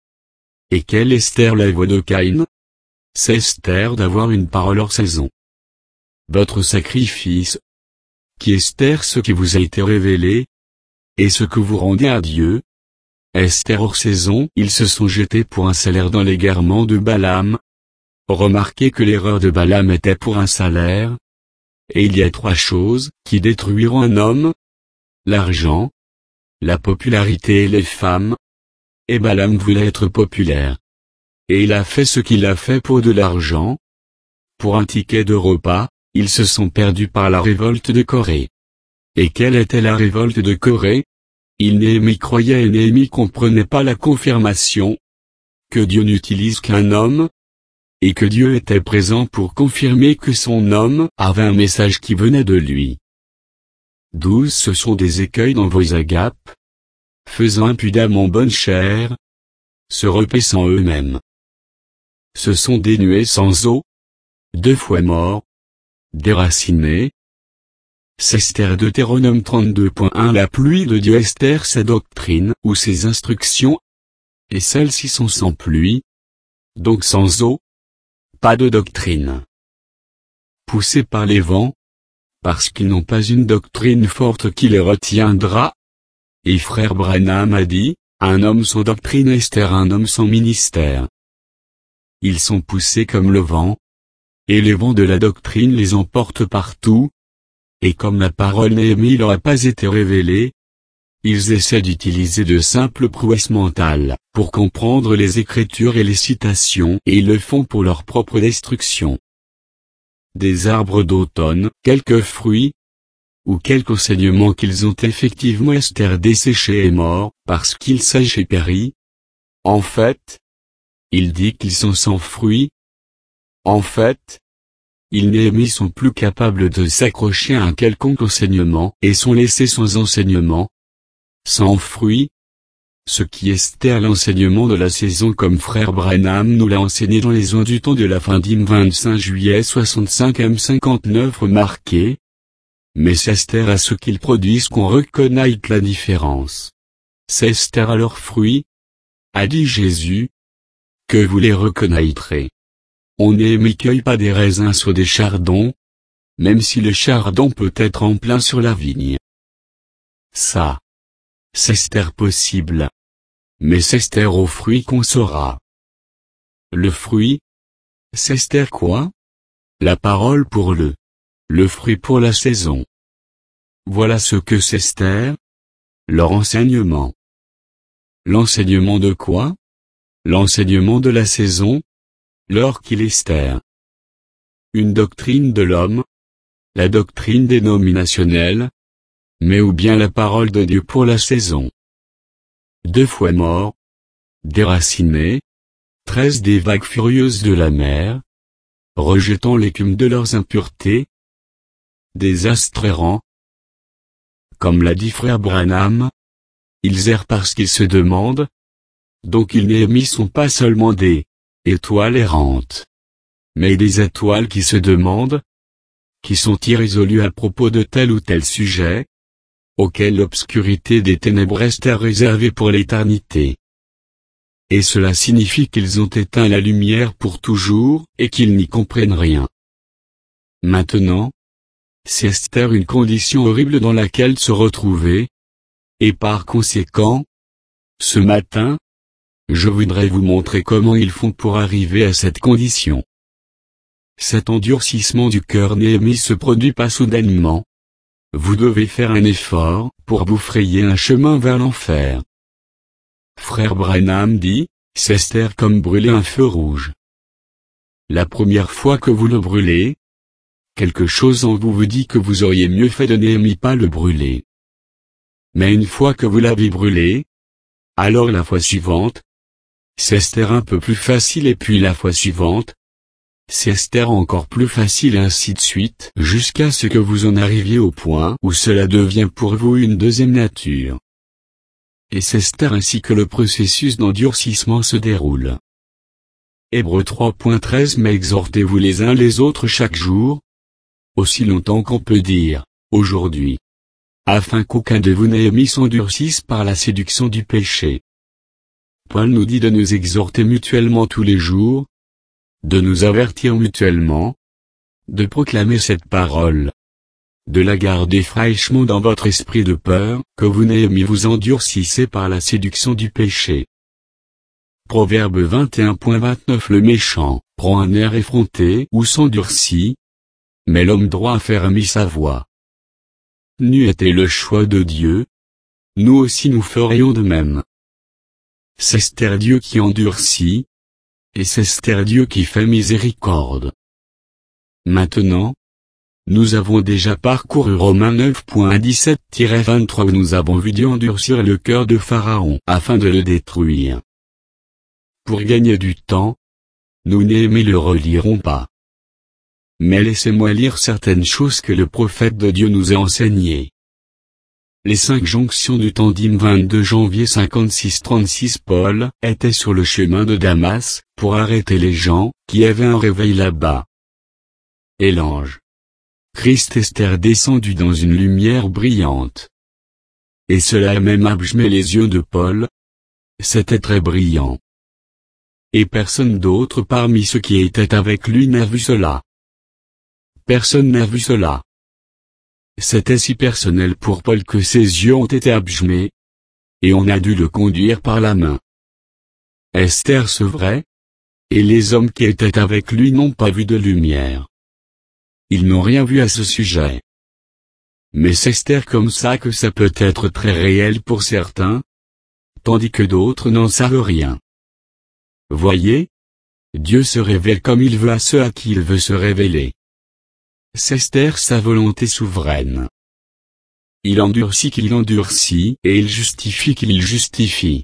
Speaker 1: Et quelle Esther la voie de Caïn? C'est Esther d'avoir une parole hors saison. Votre sacrifice, qui Esther ce qui vous a été révélé, et ce que vous rendez à Dieu. Esther hors saison, ils se sont jetés pour un salaire dans l'égarement de Balaam. Remarquez que l'erreur de Balaam était pour un salaire. Et il y a trois choses qui détruiront un homme: l'argent, la popularité et les femmes. Et Balaam voulait être populaire. Et il a fait ce qu'il a fait pour de l'argent. Pour un ticket de repas, ils se sont perdus par la révolte de Corée. Et quelle était la révolte de Corée? Il Néhémie croyait et Néhémie comprenait pas la confirmation, que Dieu n'utilise qu'un homme, et que Dieu était présent pour confirmer que son homme avait un message qui venait de lui. douze Ce sont des écueils dans vos agapes, faisant impudemment bonne chère, se repaissant eux-mêmes. Ce sont des nuées sans eau, deux fois morts, déraciné. Esther Deutéronome trente-deux point un La pluie de Dieu Esther sa doctrine ou ses instructions, et celles-ci sont sans pluie, donc sans eau, pas de doctrine. Poussés par les vents, parce qu'ils n'ont pas une doctrine forte qui les retiendra. Et frère Branham a dit, un homme sans doctrine Esther un homme sans ministère. Ils sont poussés comme le vent, et les vents de la doctrine les emportent partout, et comme la parole Néhémie leur a pas été révélée, ils essaient d'utiliser de simples prouesses mentales, pour comprendre les Écritures et les citations et ils le font pour leur propre destruction. Des arbres d'automne, quelques fruits, ou quelques enseignements qu'ils ont effectivement Esther desséché et mort, parce qu'il sèche et périt. En fait, il dit qu'ils sont sans fruits. En fait, ils Néhémie sont plus capables de s'accrocher à un quelconque enseignement et sont laissés sans enseignement, sans fruits. Ce qui Esther l'enseignement de la saison comme frère Branham nous l'a enseigné dans les ondes du temps de la fin d'Im vingt-cinq juillet soixante-cinq M cinquante-neuf remarqué. Mais c'est Esther à ce qu'ils produisent qu'on reconnaît la différence. C'est Esther à leurs fruits, a dit Jésus, que vous les reconnaîtrez. On Néhémie cueille pas des raisins sur des chardons, même si le chardon peut être en plein sur la vigne. Ça, c'est Esther possible. Mais c'est Esther aux fruits qu'on saura. Le fruit, c'est Esther quoi? La parole pour le, le fruit pour la saison. Voilà ce que c'est Esther. Leur enseignement. L'enseignement de quoi? L'enseignement de la saison. L'or qu'il Esther. Une doctrine de l'homme. La doctrine dénominationnelle. Mais ou bien la parole de Dieu pour la saison. Deux fois mort. Déracinés. Treize des vagues furieuses de la mer. Rejetant l'écume de leurs impuretés. Des astres errants. Comme l'a dit frère Branham. Ils errent parce qu'ils se demandent. Donc ils Néhémie sont pas seulement des étoiles errantes. Mais des étoiles qui se demandent. Qui sont irrésolues à propos de tel ou tel sujet. Auquel l'obscurité des ténèbres reste réservée pour l'éternité. Et cela signifie qu'ils ont éteint la lumière pour toujours, et qu'ils n'y comprennent rien. Maintenant, c'est Esther une condition horrible dans laquelle se retrouver. Et par conséquent, ce matin, je voudrais vous montrer comment ils font pour arriver à cette condition. Cet endurcissement du cœur Néhémie se produit pas soudainement. Vous devez faire un effort, pour vous frayer un chemin vers l'enfer. Frère Branham dit, c'est Esther comme brûler un feu rouge. La première fois que vous le brûlez, quelque chose en vous vous dit que vous auriez mieux fait de Néhémie pas le brûler. Mais une fois que vous l'avez brûlé, alors la fois suivante, c'est Esther un peu plus facile et puis la fois suivante, c'est Esther encore plus facile et ainsi de suite, jusqu'à ce que vous en arriviez au point où cela devient pour vous une deuxième nature. Et c'est Esther ainsi que le processus d'endurcissement se déroule. Hébreux trois point treize Mais exhortez-vous les uns les autres chaque jour, aussi longtemps qu'on peut dire, aujourd'hui, afin qu'aucun de vous Néhémie s'endurcisse par la séduction du péché. Paul nous dit de nous exhorter mutuellement tous les jours, de nous avertir mutuellement, de proclamer cette parole, de la garder fraîchement dans votre esprit de peur, que vous Néhémie vous endurcissez par la séduction du péché. Proverbe vingt et un point vingt-neuf Le méchant prend un air effronté ou s'endurcit, mais l'homme droit affermit sa voix. N'eût été le choix de Dieu, nous aussi nous ferions de même. C'est Esther Dieu qui endurcit, et c'est Esther Dieu qui fait miséricorde. Maintenant, nous avons déjà parcouru Romains neuf point dix-sept à vingt-trois où nous avons vu Dieu endurcir le cœur de Pharaon afin de le détruire. Pour gagner du temps, nous Néhémie le relirons pas. Mais laissez-moi lire certaines choses que le prophète de Dieu nous a enseignées. Les cinq jonctions du temps d'Im vingt-deux janvier cinquante-six trente-six Paul était sur le chemin de Damas, pour arrêter les gens qui avaient un réveil là-bas. Et l'ange Christ Esther descendu dans une lumière brillante. Et cela a même abîmé les yeux de Paul. C'était très brillant. Et personne d'autre parmi ceux qui étaient avec lui n'a vu cela. Personne n'a vu cela. C'était si personnel pour Paul que ses yeux ont été abîmés. Et on a dû le conduire par la main. Esther sevrait. Et les hommes qui étaient avec lui n'ont pas vu de lumière. Ils n'ont rien vu à ce sujet. Mais c'est Esther comme ça que ça peut être très réel pour certains, tandis que d'autres n'en savent rien. Voyez, Dieu se révèle comme il veut à ceux à qui il veut se révéler. C'est Esther sa volonté souveraine. Il endurcit qu'il endurcit et il justifie qu'il justifie.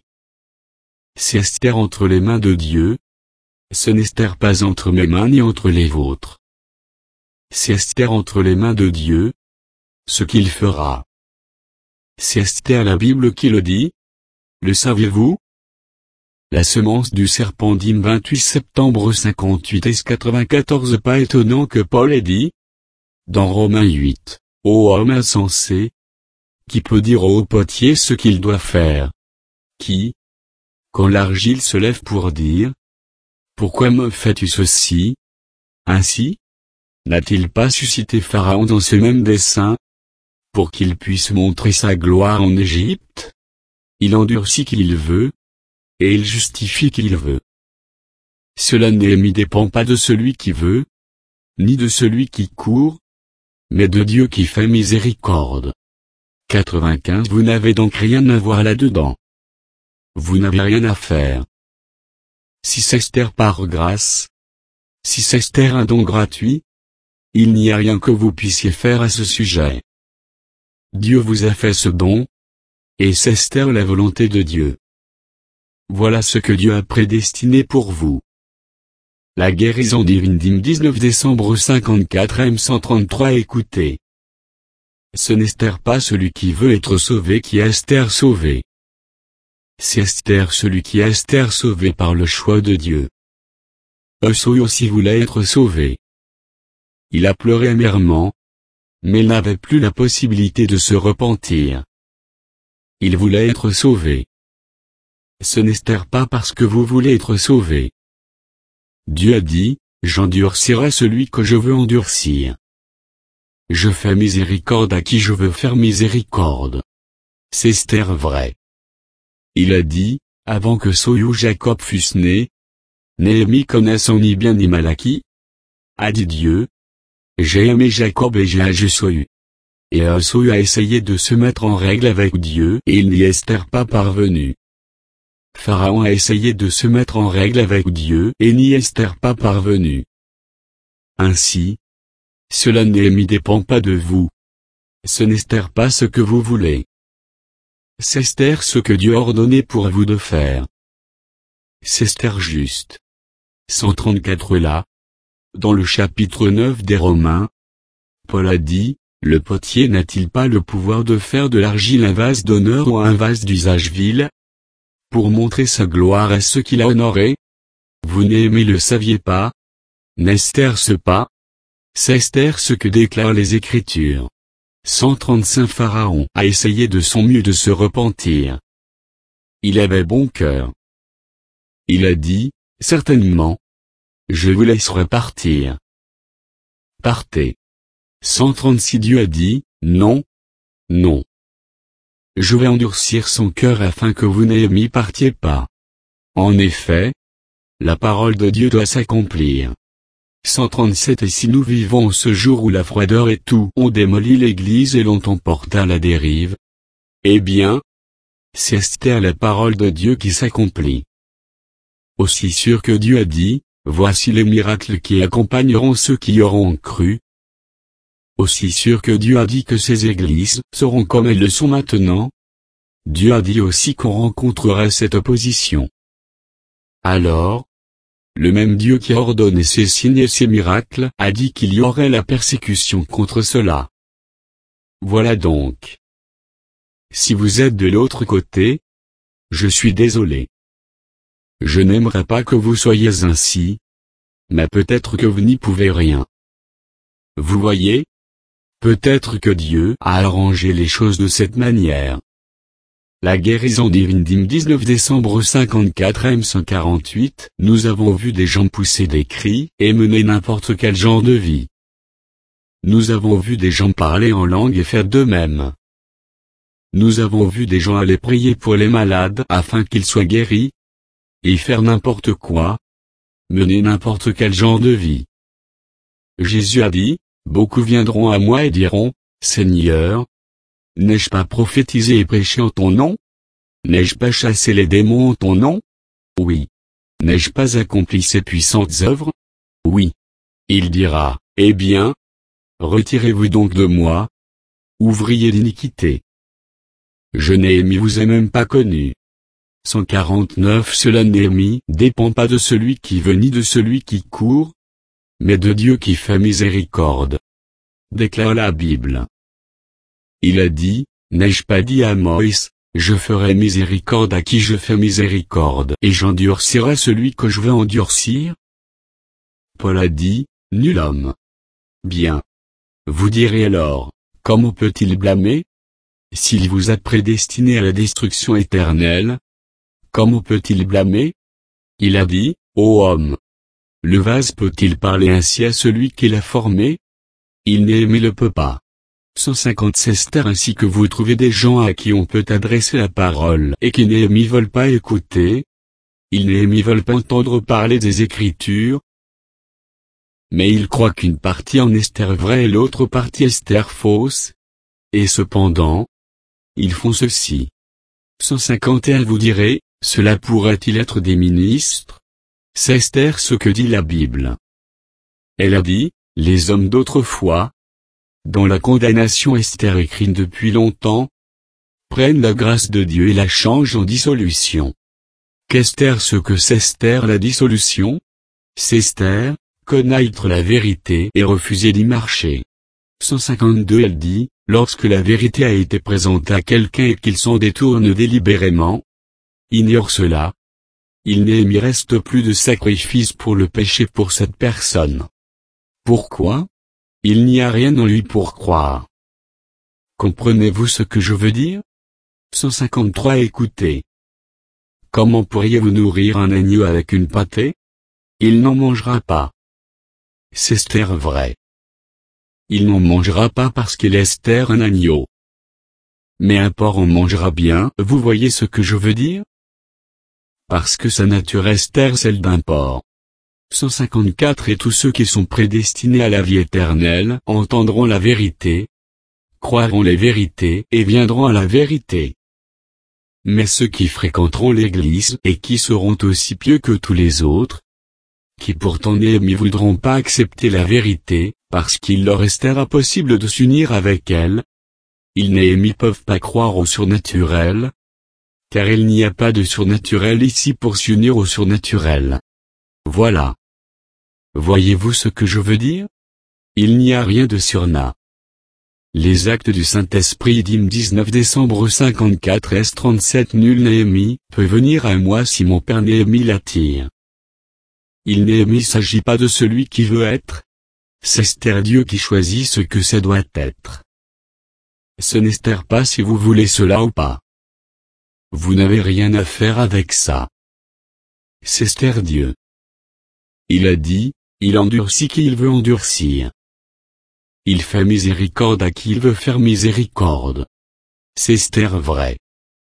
Speaker 1: C'est Esther entre les mains de Dieu. Ce n'est Esther pas entre mes mains ni entre les vôtres. C'est Esther entre les mains de Dieu. Ce qu'il fera. C'est Esther la Bible qui le dit. Le saviez-vous? La semence du serpent dit vingt-huit septembre cinquante-huit et quatre-vingt-quatorze. Pas étonnant que Paul ait dit. Dans Romains huit. Ô homme insensé! Qui peut dire au potier ce qu'il doit faire? Qui? Quand l'argile se lève pour dire. Pourquoi me fais-tu ceci? Ainsi? N'a-t-il pas suscité Pharaon dans ce même dessein? Pour qu'il puisse montrer sa gloire en Égypte? Il endurcit qu'il veut. Et il justifie qu'il veut. Cela ne dépend pas de celui qui veut. Ni de celui qui court. Mais de Dieu qui fait miséricorde. quatre-vingt-quinze. Vous n'avez donc rien à voir là-dedans. Vous n'avez rien à faire. Si c'est Esther par grâce. Si c'est Esther un don gratuit. Il n'y a rien que vous puissiez faire à ce sujet. Dieu vous a fait ce don. Et c'est Esther la volonté de Dieu. Voilà ce que Dieu a prédestiné pour vous. La guérison divine dix-neuf décembre cinquante-quatre M cent trente-trois. Écoutez. Ce n'est Esther pas celui qui veut être sauvé qui est Esther sauvé. C'est Esther celui qui est Esther sauvé par le choix de Dieu. Esaü aussi voulait être sauvé. Il a pleuré amèrement. Mais il n'avait plus la possibilité de se repentir. Il voulait être sauvé. Ce n'est Esther pas parce que vous voulez être sauvé. Dieu a dit, j'endurcirai celui que je veux endurcir. Je fais miséricorde à qui je veux faire miséricorde. C'est Esther vrai. Il a dit, avant que Esaü ou Jacob fussent nés, Néhémie connaissant ni bien ni mal acquis, a dit Dieu, j'ai aimé Jacob et j'ai agi Esaü. Et Esaü a essayé de se mettre en règle avec Dieu et il n'y est pas parvenu. Pharaon a essayé de se mettre en règle avec Dieu et n'y est pas parvenu. Ainsi, cela ne dépend pas de vous. Ce n'est pas ce que vous voulez. C'est Esther ce que Dieu a ordonné pour vous de faire. C'est Esther juste. cent trente-quatre là. Dans le chapitre neuf des Romains, Paul a dit, le potier n'a-t-il pas le pouvoir de faire de l'argile un vase d'honneur ou un vase d'usage vil, pour montrer sa gloire à ceux qu'il a honorés? Vous ne le saviez pas? N'est-ce ce pas? C'est Esther ce que déclarent les Écritures. cent trente-cinq. Pharaon a essayé de son mieux de se repentir. Il avait bon cœur. Il a dit, certainement, je vous laisserai partir. Partez. cent trente-six. Dieu a dit, non, non. Je vais endurcir son cœur afin que vous n'ayez partiez pas. En effet, la parole de Dieu doit s'accomplir. cent trente-sept. Et si nous vivons ce jour où la froideur et tout ont démoli l'église et l'ont emporté à la dérive, eh bien, c'est Esther la parole de Dieu qui s'accomplit. Aussi sûr que Dieu a dit, voici les miracles qui accompagneront ceux qui y auront cru. Aussi sûr que Dieu a dit que ces églises seront comme elles le sont maintenant. Dieu a dit aussi qu'on rencontrerait cette opposition. Alors, le même Dieu qui a ordonné ces signes et ces miracles a dit qu'il y aurait la persécution contre cela. Voilà donc. Si vous êtes de l'autre côté, je suis désolé. Je n'aimerais pas que vous soyez ainsi, mais peut-être que vous n'y pouvez rien. Vous voyez, Peut-être que Dieu a arrangé les choses de cette manière. La guérison divine d'Im dix-neuf décembre cinquante-quatre M cent quarante-huit. Nous avons vu des gens pousser des cris et mener n'importe quel genre de vie. Nous avons vu des gens parler en langue et faire de même. Nous avons vu des gens aller prier pour les malades afin qu'ils soient guéris, et faire n'importe quoi, mener n'importe quel genre de vie. Jésus a dit, beaucoup viendront à moi et diront, Seigneur, n'ai-je pas prophétisé et prêché en ton nom? N'ai-je pas chassé les démons en ton nom? Oui. N'ai-je pas accompli ces puissantes œuvres? Oui. Il dira, eh bien, retirez-vous donc de moi, ouvriers d'iniquité. Je Néhémie vous ai même pas connu. cent quarante-neuf Cela Néhémie dépend pas de celui qui veut ni de celui qui court, mais de Dieu qui fait miséricorde. Déclare la Bible. Il a dit, n'ai-je pas dit à Moïse, je ferai miséricorde à qui je fais miséricorde et j'endurcirai celui que je veux endurcir? Paul a dit, nul homme. Bien. Vous direz alors, comment peut-il blâmer? S'il vous a prédestiné à la destruction éternelle, comment peut-il blâmer? Il a dit, ô homme, le vase peut-il parler ainsi à celui qui l'a formé? Il Néhémie le peut pas. cent cinquante-seize terres ainsi que vous trouvez des gens à qui on peut adresser la parole et qui Néhémie veulent pas écouter. Ils Néhémie veulent pas entendre parler des Écritures. Mais ils croient qu'une partie en Esther vraie et l'autre partie Esther fausse. Et cependant, ils font ceci. cent cinquante et un Vous direz, cela pourrait-il être des ministres? C'est Esther ce que dit la Bible. Elle a dit, les hommes d'autrefois, dont la condamnation Esther écrite depuis longtemps, prennent la grâce de Dieu et la changent en dissolution. Qu'Esther ce que c'est Esther la dissolution? C'est Esther, connaître la vérité et refuser d'y marcher. cent cinquante-deux Elle dit, lorsque la vérité a été présentée à quelqu'un et qu'il s'en détourne délibérément, ignore cela. Il n'y reste plus de sacrifice pour le péché pour cette personne. Pourquoi? Il n'y a rien en lui pour croire. Comprenez-vous ce que je veux dire? cent cinquante-trois Écoutez. Comment pourriez-vous nourrir un agneau avec une pâtée? Il n'en mangera pas. C'est Esther vrai. Il n'en mangera pas parce qu'il est Esther un agneau. Mais un porc en mangera bien. Vous voyez ce que je veux dire? Parce que sa nature est Esther celle d'un porc. cent cinquante-quatre Et tous ceux qui sont prédestinés à la vie éternelle entendront la vérité, croiront les vérités et viendront à la vérité. Mais ceux qui fréquenteront l'Église et qui seront aussi pieux que tous les autres, qui pourtant ne voudront pas accepter la vérité, parce qu'il leur restera possible de s'unir avec elle, ils ne peuvent pas croire au surnaturel, car il n'y a pas de surnaturel ici pour s'unir au surnaturel. Voilà. Voyez-vous ce que je veux dire? Il n'y a rien de surna. Les actes du Saint-Esprit d'Im dix-neuf décembre cinquante-quatre S trente-sept Nul Néhémie peut venir à moi si mon père Néhémie l'attire. Il Néhémie s'agit pas de celui qui veut être. C'est Esther Dieu qui choisit ce que ça doit être. Ce n'est Esther pas si vous voulez cela ou pas. Vous n'avez rien à faire avec ça. C'est Esther Dieu. Il a dit, il endurcit qui il veut endurcir. Il fait miséricorde à qui il veut faire miséricorde. C'est Esther vrai.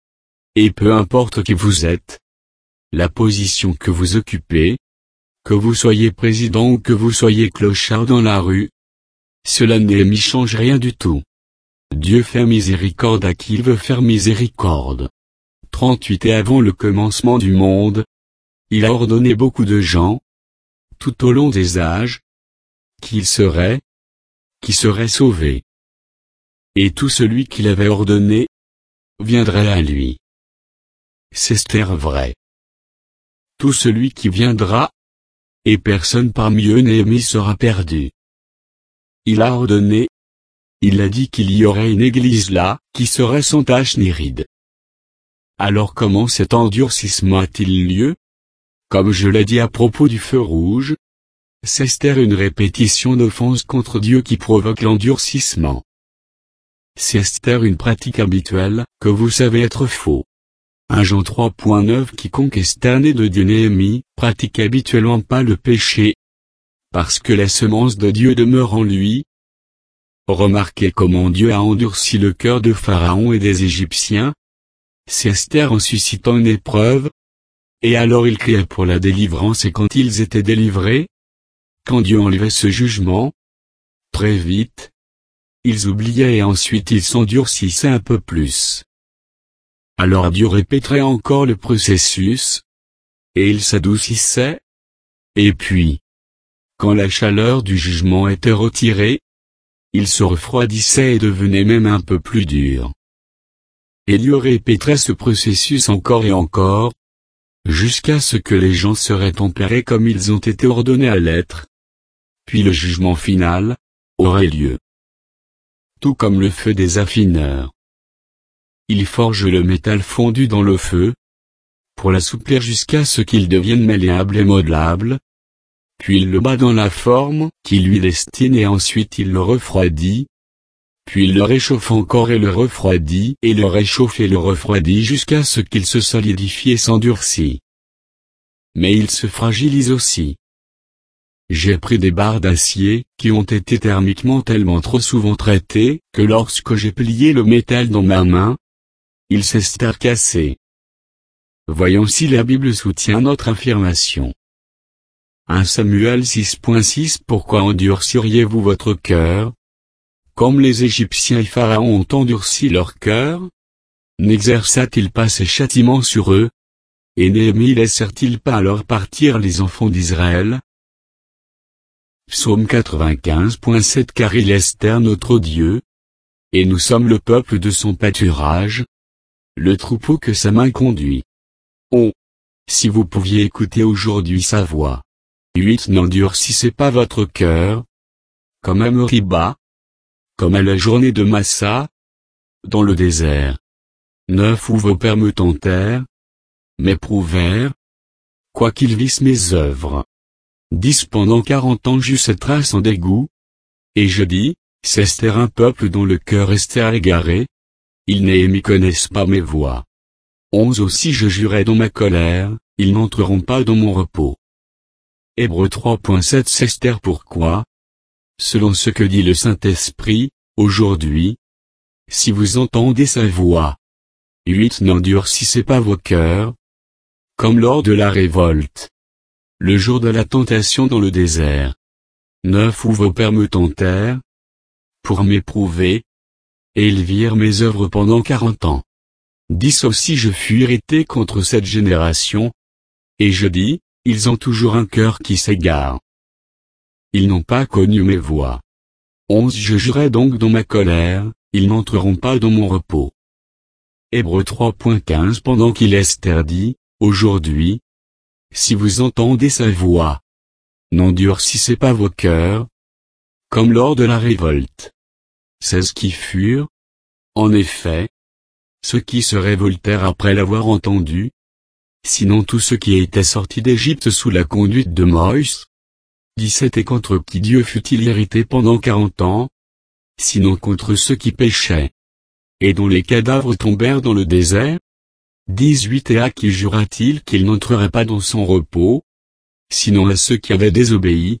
Speaker 1: Et peu importe qui vous êtes, la position que vous occupez, que vous soyez président ou que vous soyez clochard dans la rue, cela ne change rien du tout. Dieu fait miséricorde à qui il veut faire miséricorde. trente-huit Et avant le commencement du monde, il a ordonné beaucoup de gens, tout au long des âges, qu'il serait, qui serait sauvé. Et tout celui qu'il avait ordonné, viendrait à lui. C'est Esther vrai. Tout celui qui viendra, et personne parmi eux Néhémie sera perdu. Il a ordonné, il a dit qu'il y aurait une église là, qui serait sans tache ni ride. Alors comment cet endurcissement a-t-il lieu? Comme je l'ai dit à propos du feu rouge, c'est Esther une répétition d'offense contre Dieu qui provoque l'endurcissement. c'est Esther une pratique habituelle, que vous savez être faux. un Jean trois point neuf Quiconque est né de Dieu Néhémie, pratique habituellement pas le péché, parce que la semence de Dieu demeure en lui. Remarquez comment Dieu a endurci le cœur de Pharaon et des Égyptiens. C'est Esther en suscitant une épreuve. Et alors ils criaient pour la délivrance et quand ils étaient délivrés, quand Dieu enlevait ce jugement, très vite, ils oubliaient et ensuite ils s'endurcissaient un peu plus. Alors Dieu répéterait encore le processus, et il s'adoucissait. Et puis, quand la chaleur du jugement était retirée, il se refroidissait et devenait même un peu plus dur. Et Dieu répéterait ce processus encore et encore, jusqu'à ce que les gens seraient tempérés comme ils ont été ordonnés à l'être. Puis le jugement final aurait lieu. Tout comme le feu des affineurs. Il forge le métal fondu dans le feu, pour l'assouplir jusqu'à ce qu'il devienne malléable et modelable. Puis il le bat dans la forme qui lui destine et ensuite il le refroidit. Puis il le réchauffe encore et le refroidit et le réchauffe et le refroidit jusqu'à ce qu'il se solidifie et s'endurcit. Mais il se fragilise aussi. J'ai pris des barres d'acier qui ont été thermiquement tellement trop souvent traitées que lorsque j'ai plié le métal dans ma main, il s'est cassé. Voyons si la Bible soutient notre affirmation. un Samuel six point six Pourquoi endurciriez-vous votre cœur? Comme les Égyptiens et Pharaon ont endurci leur cœur, n'exerça-t-il pas ses châtiments sur eux? Et Néhémie laissèrent-ils pas alors partir les enfants d'Israël? Psaume quatre-vingt-quinze point sept Car il est Esther notre Dieu, et nous sommes le peuple de son pâturage, le troupeau que sa main conduit. Oh! Si vous pouviez écouter aujourd'hui sa voix. huit N'endurcissez pas votre cœur, comme à Meriba, comme à la journée de Massa, dans le désert. neuf Où vos pères me tentèrent, m'éprouvèrent, quoiqu'ils vissent mes œuvres. dix Pendant quarante ans j'eus cette race en dégoût, et je dis, c'est Esther un peuple dont le cœur est égaré, ils Néhémie connaissent pas mes voies. onze Aussi je jurai dans ma colère, ils n'entreront pas dans mon repos. Hébreux trois point sept C'est Esther pourquoi, selon ce que dit le Saint-Esprit, aujourd'hui, si vous entendez sa voix. huit N'endurcissez pas vos cœurs, comme lors de la révolte, le jour de la tentation dans le désert. neuf Où vos pères me tentèrent, pour m'éprouver, et ils virent mes œuvres pendant quarante ans. dix Aussi je fus irrité contre cette génération, et je dis, ils ont toujours un cœur qui s'égare. Ils n'ont pas connu mes voies. onze Je jurai donc dans ma colère, ils n'entreront pas dans mon repos. Hébreux trois point quinze Pendant qu'il Esther dit, aujourd'hui, si vous entendez sa voix, n'endurcissez pas vos cœurs, comme lors de la révolte. seize Qui furent, en effet, ceux qui se révoltèrent après l'avoir entendu, sinon tous ceux qui étaient sortis d'Égypte sous la conduite de Moïse. dix-sept Et contre qui Dieu fut-il irrité pendant quarante ans, sinon contre ceux qui péchaient, et dont les cadavres tombèrent dans le désert. dix-huit Et à qui jura-t-il qu'il n'entrerait pas dans son repos, sinon à ceux qui avaient désobéi.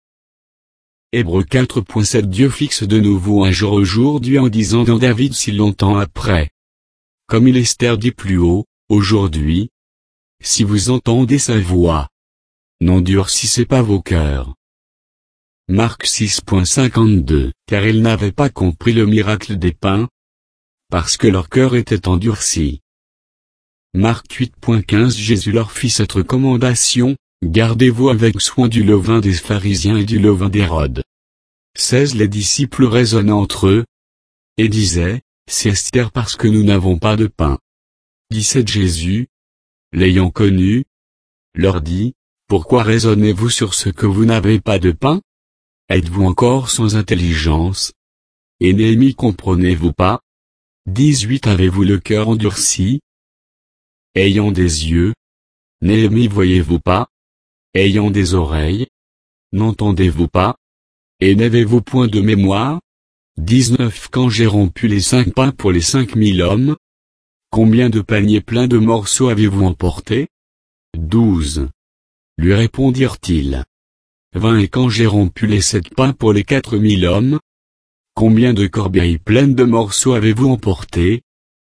Speaker 1: Hébreux quatre point sept Dieu fixe de nouveau un jour aujourd'hui en disant dans David si longtemps après. Comme il Esther dit plus haut, aujourd'hui, si vous entendez sa voix, n'endurcissez pas vos cœurs. Marc six point cinquante-deux Car ils n'avaient pas compris le miracle des pains, parce que leur cœur était endurci. Marc huit point quinze Jésus leur fit cette recommandation, gardez-vous avec soin du levain des pharisiens et du levain d'Hérode. seize Les disciples raisonnaient entre eux, et disaient, c'est Esther parce que nous n'avons pas de pain. dix-sept Jésus, l'ayant connu, leur dit, pourquoi raisonnez-vous sur ce que vous n'avez pas de pain? Êtes-vous encore sans intelligence? Et Néhémie comprenez-vous pas? dix-huit Avez-vous le cœur endurci? Ayant des yeux, Néhémie voyez-vous pas? Ayant des oreilles, n'entendez-vous pas? Et n'avez-vous point de mémoire? dix-neuf Quand j'ai rompu les cinq pains pour les cinq mille hommes, combien de paniers pleins de morceaux avez-vous emporté? douze Lui répondirent-ils. vingt Et quand j'ai rompu les sept pains pour les quatre mille hommes, combien de corbeilles pleines de morceaux avez-vous emporté?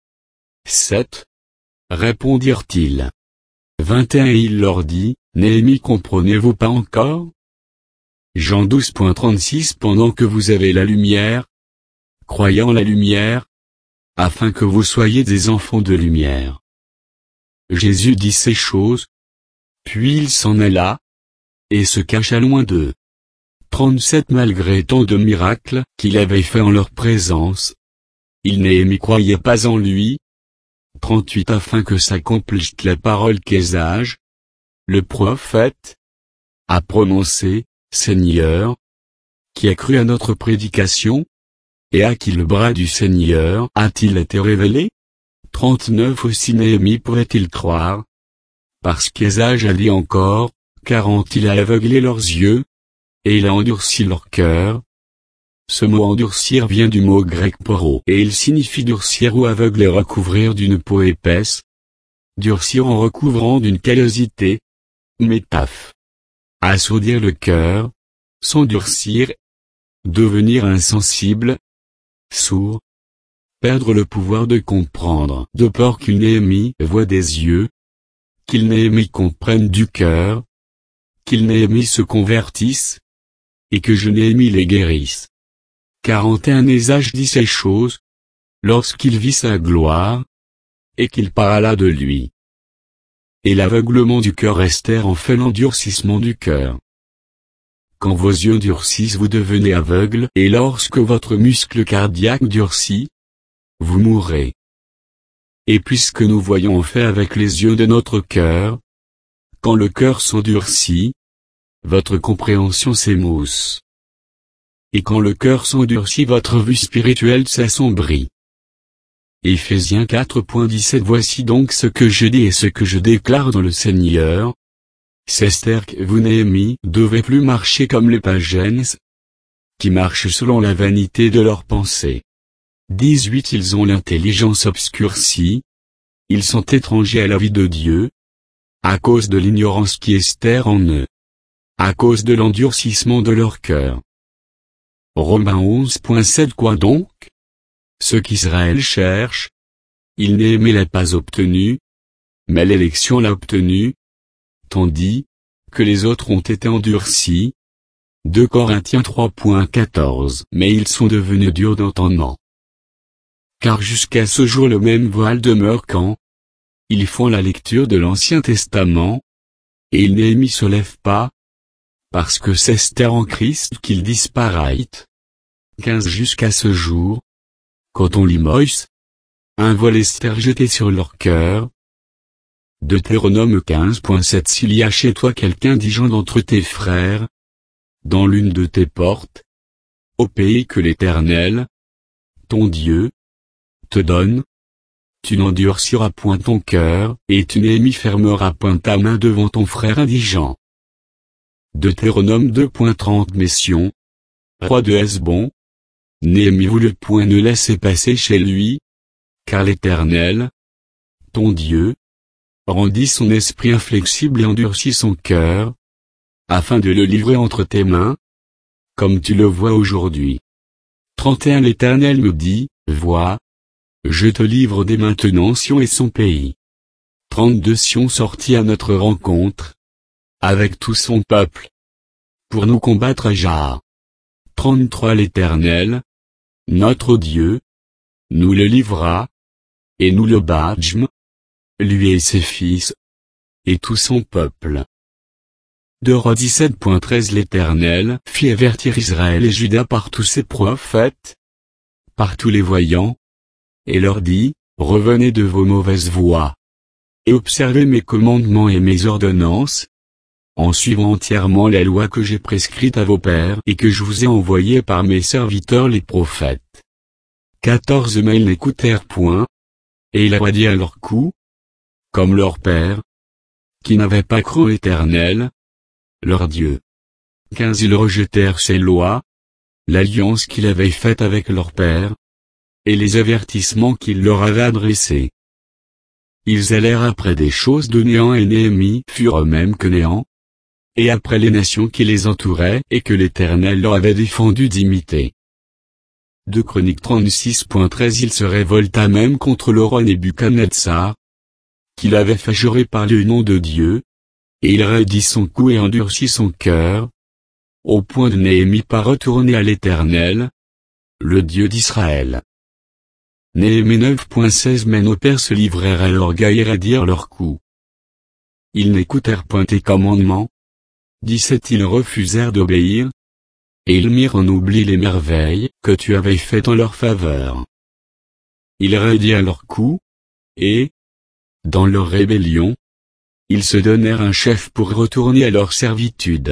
Speaker 1: sept Répondirent-ils. vingt et un Et il leur dit, Néhémie, comprenez-vous pas encore? Jean douze trente-six Pendant que vous avez la lumière, croyez en la lumière, afin que vous soyez des enfants de lumière. Jésus dit ces choses, puis il s'en alla, et se cacha loin d'eux. trente-sept Malgré tant de miracles qu'il avait faits en leur présence, ils Néhémie croyaient pas en lui. trente-huit Afin que s'accomplisse la parole qu'Ésage, le prophète, a prononcée, Seigneur, qui a cru à notre prédication, et à qui le bras du Seigneur a-t-il été révélé? trente-neuf Aussi Néhémie pourrait-il croire, parce qu'Ésage a dit encore, quarante Il a aveuglé leurs yeux, et il a endurci leur cœur. Ce mot endurcir vient du mot grec poro, et il signifie durcir ou aveugler, recouvrir d'une peau épaisse. Durcir en recouvrant d'une callosité. Métaphe. Assourdir le cœur. S'endurcir. Devenir insensible. Sourd. Perdre le pouvoir de comprendre, de peur qu'il Néhémie voie des yeux. Qu'il Néhémie comprenne du cœur. Qu'il Néhémie se convertisse. Et que je Néhémie les guérisse. quarante et un Ésage dit ces choses, lorsqu'il vit sa gloire, et qu'il parla de lui. Et l'aveuglement du cœur restèrent en fait l'endurcissement du cœur. Quand vos yeux durcissent vous devenez aveugle, et lorsque votre muscle cardiaque durcit, vous mourrez. Et puisque nous voyons en fait avec les yeux de notre cœur, quand le cœur s'endurcit, votre compréhension s'émousse. Et quand le cœur s'endurcit votre vue spirituelle s'assombrit. Éphésiens quatre dix-sept Voici donc ce que je dis et ce que je déclare dans le Seigneur. C'est que vous Néhémie devez plus marcher comme les païens, qui marchent selon la vanité de leurs pensées. dix-huit Ils ont l'intelligence obscurcie. Ils sont étrangers à la vie de Dieu, à cause de l'ignorance qui est en eux, à cause de l'endurcissement de leur cœur. Romains onze sept Quoi donc? Ce qu'Israël cherche, il Néhémie l'a pas obtenu, mais l'élection l'a obtenu, tandis que les autres ont été endurcis. deux Corinthiens trois quatorze Mais ils sont devenus durs d'entendement. Car jusqu'à ce jour le même voile demeure quand ils font la lecture de l'Ancien Testament, et il Néhémie se lève pas, parce que c'est en Christ qu'il disparaît. quinze Jusqu'à ce jour, quand on lit Moïse, un voile est jeté sur leur cœur. Deutéronome quinze sept S'il y a chez toi quelqu'un disant d'entre tes frères, dans l'une de tes portes, au pays que l'Éternel, ton Dieu, te donne, tu n'endurciras point ton cœur, et tu Néhémie fermeras point ta main devant ton frère indigent. Deutéronome deux trente Mession, roi de Hesbon, Néhémie voulut point ne laisser passer chez lui, car l'Éternel, ton Dieu, rendit son esprit inflexible et endurcit son cœur, afin de le livrer entre tes mains, comme tu le vois aujourd'hui. trente et un L'Éternel me dit, vois, je te livre dès maintenant Sion et son pays. trente-deux Sion sortit à notre rencontre, avec tout son peuple, pour nous combattre à Jaar. trente-trois L'Éternel, notre Dieu, nous le livra, et nous le bâtîmes, lui et ses fils, et tout son peuple. deux Rois dix-sept treize L'Éternel fit avertir Israël et Juda par tous ses prophètes, par tous les voyants, et leur dit, revenez de vos mauvaises voies, et observez mes commandements et mes ordonnances, en suivant entièrement la loi que j'ai prescrite à vos pères et que je vous ai envoyée par mes serviteurs les prophètes. quatorze Mais ils n'écoutèrent point, et il a dit à leur cou, comme leur père, qui n'avaient pas cru l'Éternel, leur Dieu. quinze Ils rejetèrent ses lois, l'alliance qu'il avait faite avec leur père, et les avertissements qu'il leur avait adressés. Ils allèrent après des choses de néant et Néhémie furent eux-mêmes que néant, et après les nations qui les entouraient et que l'Éternel leur avait défendu d'imiter. deux Chroniques trente-six treize Il se révolta même contre le roi Nebuchadnezzar, qu'il avait fait jurer par le nom de Dieu, et il raidit son cou et endurcit son cœur, au point de Néhémie pas retourner à l'Éternel, le Dieu d'Israël. Néhémie neuf seize Mais nos pères se livrèrent à l'orgueil et raidirent leur cou. Ils n'écoutèrent point tes commandements. dix-sept Ils refusèrent d'obéir, et ils mirent en oubli les merveilles que tu avais faites en leur faveur. Ils raidirent leur cou, et, dans leur rébellion, ils se donnèrent un chef pour retourner à leur servitude.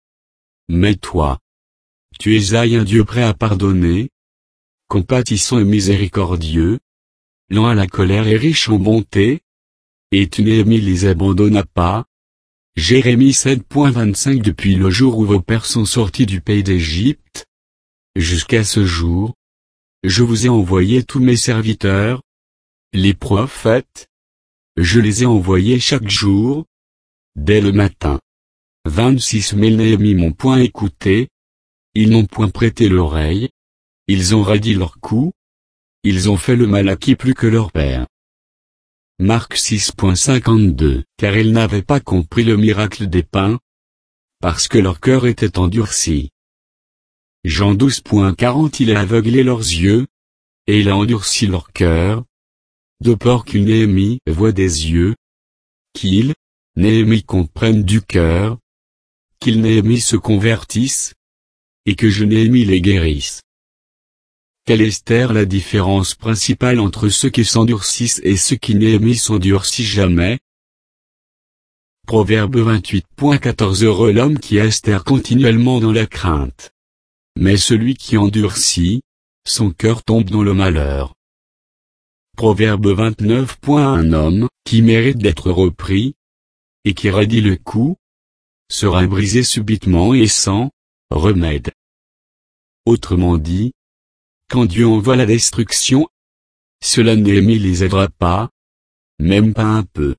Speaker 1: Mais toi, tu es un Dieu prêt à pardonner, compatissant et miséricordieux, lent à la colère et riche en bonté, et tu Néhémie les abandonna pas. Jérémie sept vingt-cinq Depuis le jour où vos pères sont sortis du pays d'Égypte, jusqu'à ce jour, je vous ai envoyé tous mes serviteurs, les prophètes, je les ai envoyés chaque jour, dès le matin. vingt-six Mais Néhémie m'ont point écouté, ils n'ont point prêté l'oreille, ils ont raidi leur cou, ils ont fait le mal à qui plus que leur père. Marc six cinquante-deux Car ils n'avaient pas compris le miracle des pains, parce que leur cœur était endurci. Jean douze quarante Il a aveuglé leurs yeux, et il a endurci leur cœur, de peur qu'une Néhémie voie des yeux, qu'il, Néhémie comprenne du cœur, qu'il Néhémie se convertisse, et que je Néhémie les guérisse. Quelle est la différence principale entre ceux qui s'endurcissent et ceux qui Néhémie s'endurcit jamais? Proverbe vingt-huit quatorze Heureux l'homme qui espère continuellement dans la crainte. Mais celui qui endurcit, son cœur tombe dans le malheur. Proverbe vingt-neuf Un homme, qui mérite d'être repris, et qui raidit le cou, sera brisé subitement et sans remède. Autrement dit, quand Dieu envoie la destruction, cela Néhémie les aidera pas, même pas un peu.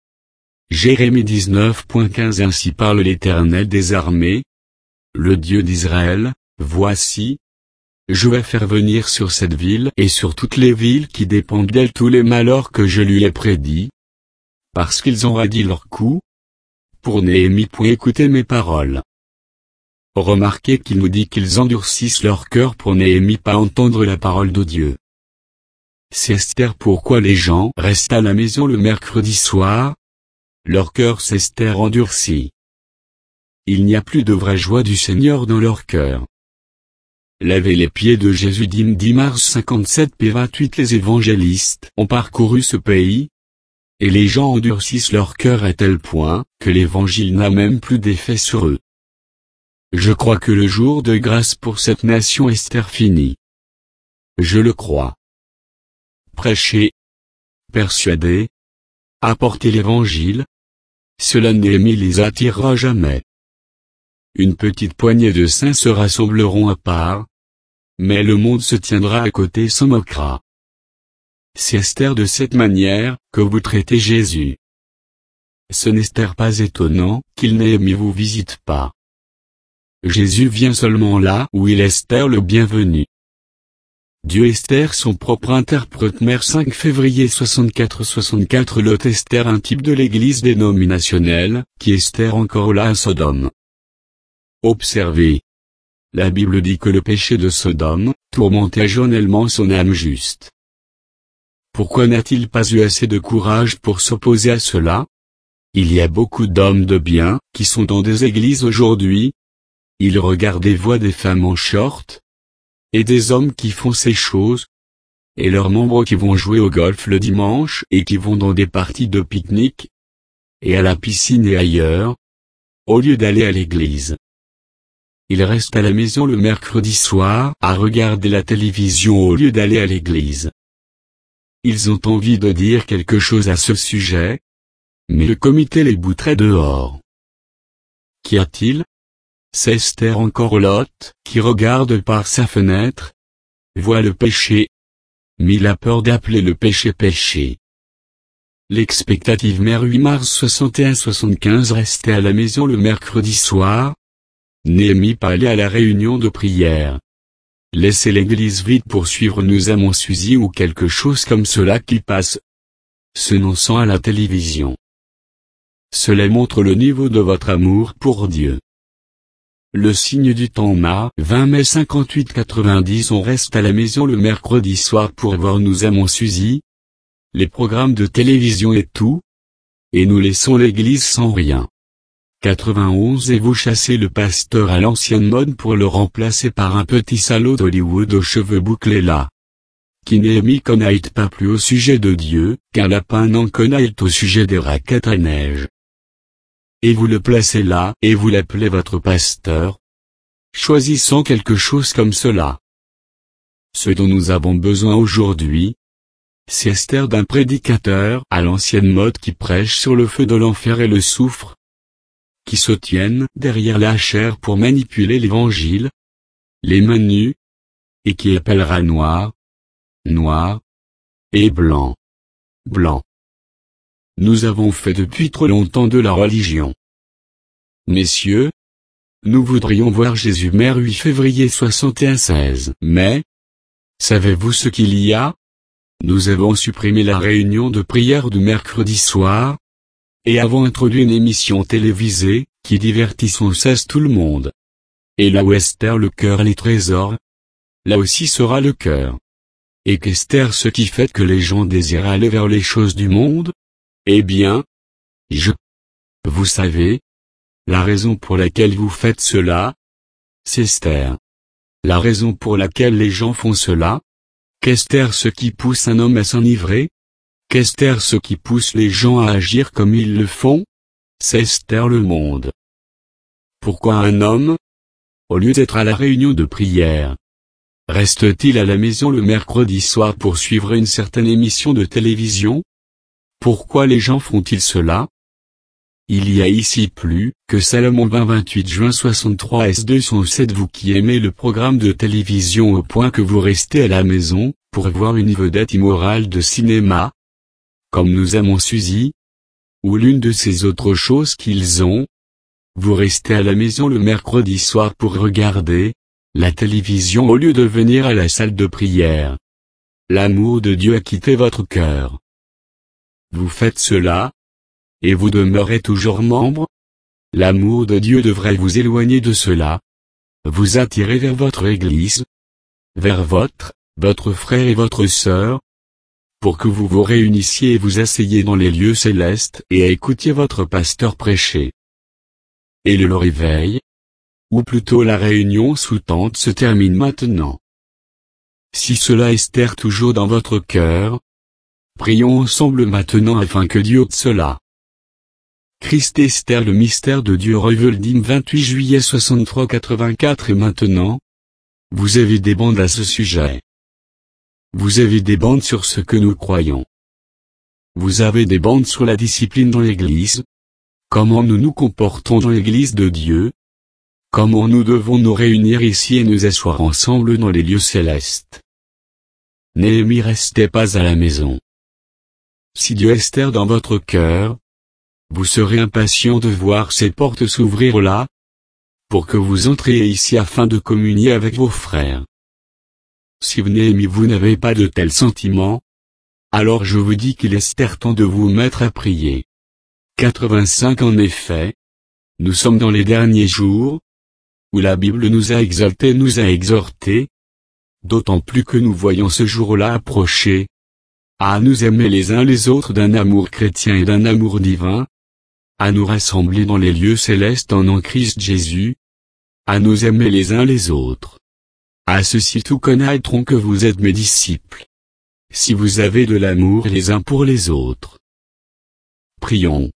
Speaker 1: Jérémie dix-neuf quinze Ainsi parle l'Éternel des armées, le Dieu d'Israël, voici, je vais faire venir sur cette ville et sur toutes les villes qui dépendent d'elle tous les malheurs que je lui ai prédits, parce qu'ils ont raidi leur cou. Pour Néhémie, écoutez mes paroles. Remarquez qu'il nous dit qu'ils endurcissent leur cœur pour Néhémie pas entendre la parole de Dieu. C'est Esther pourquoi les gens restent à la maison le mercredi soir. Leur cœur s'Esther endurci. Il n'y a plus de vraie joie du Seigneur dans leur cœur. Lavez les pieds de Jésus dix mars cinquante-sept p vingt-huit Les évangélistes ont parcouru ce pays, et les gens endurcissent leur cœur à tel point que l'évangile n'a même plus d'effet sur eux. Je crois que le jour de grâce pour cette nation est terminé. Je le crois. Prêchez, persuadez, apportez l'évangile, cela Néhémie les attirera jamais. Une petite poignée de saints se rassembleront à part, mais le monde se tiendra à côté s'en moquera. C'est Esther de cette manière que vous traitez Jésus. Ce n'est pas étonnant qu'il Néhémie vous visite pas. Jésus vient seulement là où il est Esther le bienvenu. Dieu Esther son propre interprète. Mère cinq février soixante-quatre soixante-quatre Lot Esther un type de l'église dénominationnelle, qui Esther encore là à Sodome. Observez. La Bible dit que le péché de Sodome tourmentait journellement son âme juste. Pourquoi n'a-t-il pas eu assez de courage pour s'opposer à cela? Il y a beaucoup d'hommes de bien qui sont dans des églises aujourd'hui. Ils regardent et voient des femmes en short, et des hommes qui font ces choses, et leurs membres qui vont jouer au golf le dimanche et qui vont dans des parties de pique-nique, et à la piscine et ailleurs, au lieu d'aller à l'église. Ils restent à la maison le mercredi soir à regarder la télévision au lieu d'aller à l'église. Ils ont envie de dire quelque chose à ce sujet, mais le comité les boutrait dehors. Qu'y a-t-il? C'est Esther encore Lot, qui regarde par sa fenêtre, voit le péché, mais il a peur d'appeler le péché péché. L'expectative mère huit mars soixante et un soixante-quinze restait à la maison le mercredi soir. Néhémie pas allé à la réunion de prière. Laissez l'église vide pour suivre Nous aimons Suzy ou quelque chose comme cela qui passe, se lançant à la télévision. Cela montre le niveau de votre amour pour Dieu. Le signe du temps m'a, vingt mai cinquante-huit quatre-vingt-dix. On reste à la maison le mercredi soir pour voir Nous aimons Suzy, les programmes de télévision et tout, et nous laissons l'église sans rien. quatre-vingt-onze. Et vous chassez le pasteur à l'ancienne mode pour le remplacer par un petit salaud d'Hollywood aux cheveux bouclés là, qui Néhémie connaît pas plus au sujet de Dieu, qu'un lapin n'en connaît au sujet des raquettes à neige. Et vous le placez là, et vous l'appelez votre pasteur, choisissant quelque chose comme cela. Ce dont nous avons besoin aujourd'hui, c'est Esther d'un prédicateur à l'ancienne mode qui prêche sur le feu de l'enfer et le soufre, qui se tiennent derrière la chair pour manipuler l'évangile, les mains nues, et qui appellera noir, noir, et blanc, blanc. Nous avons fait depuis trop longtemps de la religion. Messieurs, nous voudrions voir Jésus mère huit février soixante et un seize. Mais, savez-vous ce qu'il y a? Nous avons supprimé la réunion de prière du mercredi soir, et avons introduit une émission télévisée, qui divertit sans cesse tout le monde. Et là où Esther le cœur les trésors, là aussi sera le cœur. Et qu'Esther ce qui fait que les gens désirent aller vers les choses du monde? Eh bien, je... Vous savez, la raison pour laquelle vous faites cela, c'est Esther. La raison pour laquelle les gens font cela, qu'Esther ce qui pousse un homme à s'enivrer, qu'Esther ce qui pousse les gens à agir comme ils le font, c'est Esther le monde. Pourquoi un homme, au lieu d'être à la réunion de prière, reste-t-il à la maison le mercredi soir pour suivre une certaine émission de télévision? Pourquoi les gens font-ils cela? Il y a ici plus que Salomon vingt vingt-huit juin soixante-trois S deux cent sept. Vous qui aimez le programme de télévision au point que vous restez à la maison, pour voir une vedette immorale de cinéma, comme Nous aimons Suzy, ou l'une de ces autres choses qu'ils ont, vous restez à la maison le mercredi soir pour regarder la télévision au lieu de venir à la salle de prière. L'amour de Dieu a quitté votre cœur. Vous faites cela, et vous demeurez toujours membre. L'amour de Dieu devrait vous éloigner de cela, vous attirer vers votre église, vers votre, votre frère et votre sœur, pour que vous vous réunissiez et vous asseyiez dans les lieux célestes et écoutiez votre pasteur prêcher. Et le réveil, ou plutôt la réunion sous tente se termine maintenant. Si cela Esther toujours dans votre cœur, prions ensemble maintenant afin que Dieu ôte cela. Christ Esther le mystère de Dieu révélé vingt-huit juillet soixante-trois quatre-vingt-quatre. Et maintenant, vous avez des bandes à ce sujet. Vous avez des bandes sur ce que nous croyons. Vous avez des bandes sur la discipline dans l'Église. Comment nous nous comportons dans l'Église de Dieu. Comment nous devons nous réunir ici et nous asseoir ensemble dans les lieux célestes. Néhémie restait pas à la maison. Si Dieu est Esther dans votre cœur, vous serez impatient de voir ces portes s'ouvrir là, pour que vous entriez ici afin de communier avec vos frères. Si vous Néhémie vous n'avez pas de tels sentiments, alors je vous dis qu'il est temps de vous mettre à prier. quatre-vingt-cinq En effet, nous sommes dans les derniers jours, où la Bible nous a exaltés, nous a exhortés, d'autant plus que nous voyons ce jour-là approcher, à nous aimer les uns les autres d'un amour chrétien et d'un amour divin, à nous rassembler dans les lieux célestes en en Christ Jésus, à nous aimer les uns les autres. À ceci tout connaîtront que vous êtes mes disciples, si vous avez de l'amour les uns pour les autres. Prions.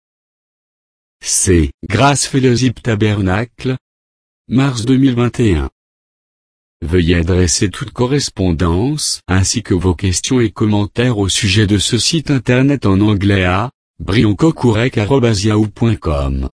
Speaker 1: C'est Grâce Fellowship Tabernacle, mars deux mille vingt et un. Veuillez adresser toute correspondance, ainsi que vos questions et commentaires au sujet de ce site internet en anglais à brioncocourec arobase yahoo point com.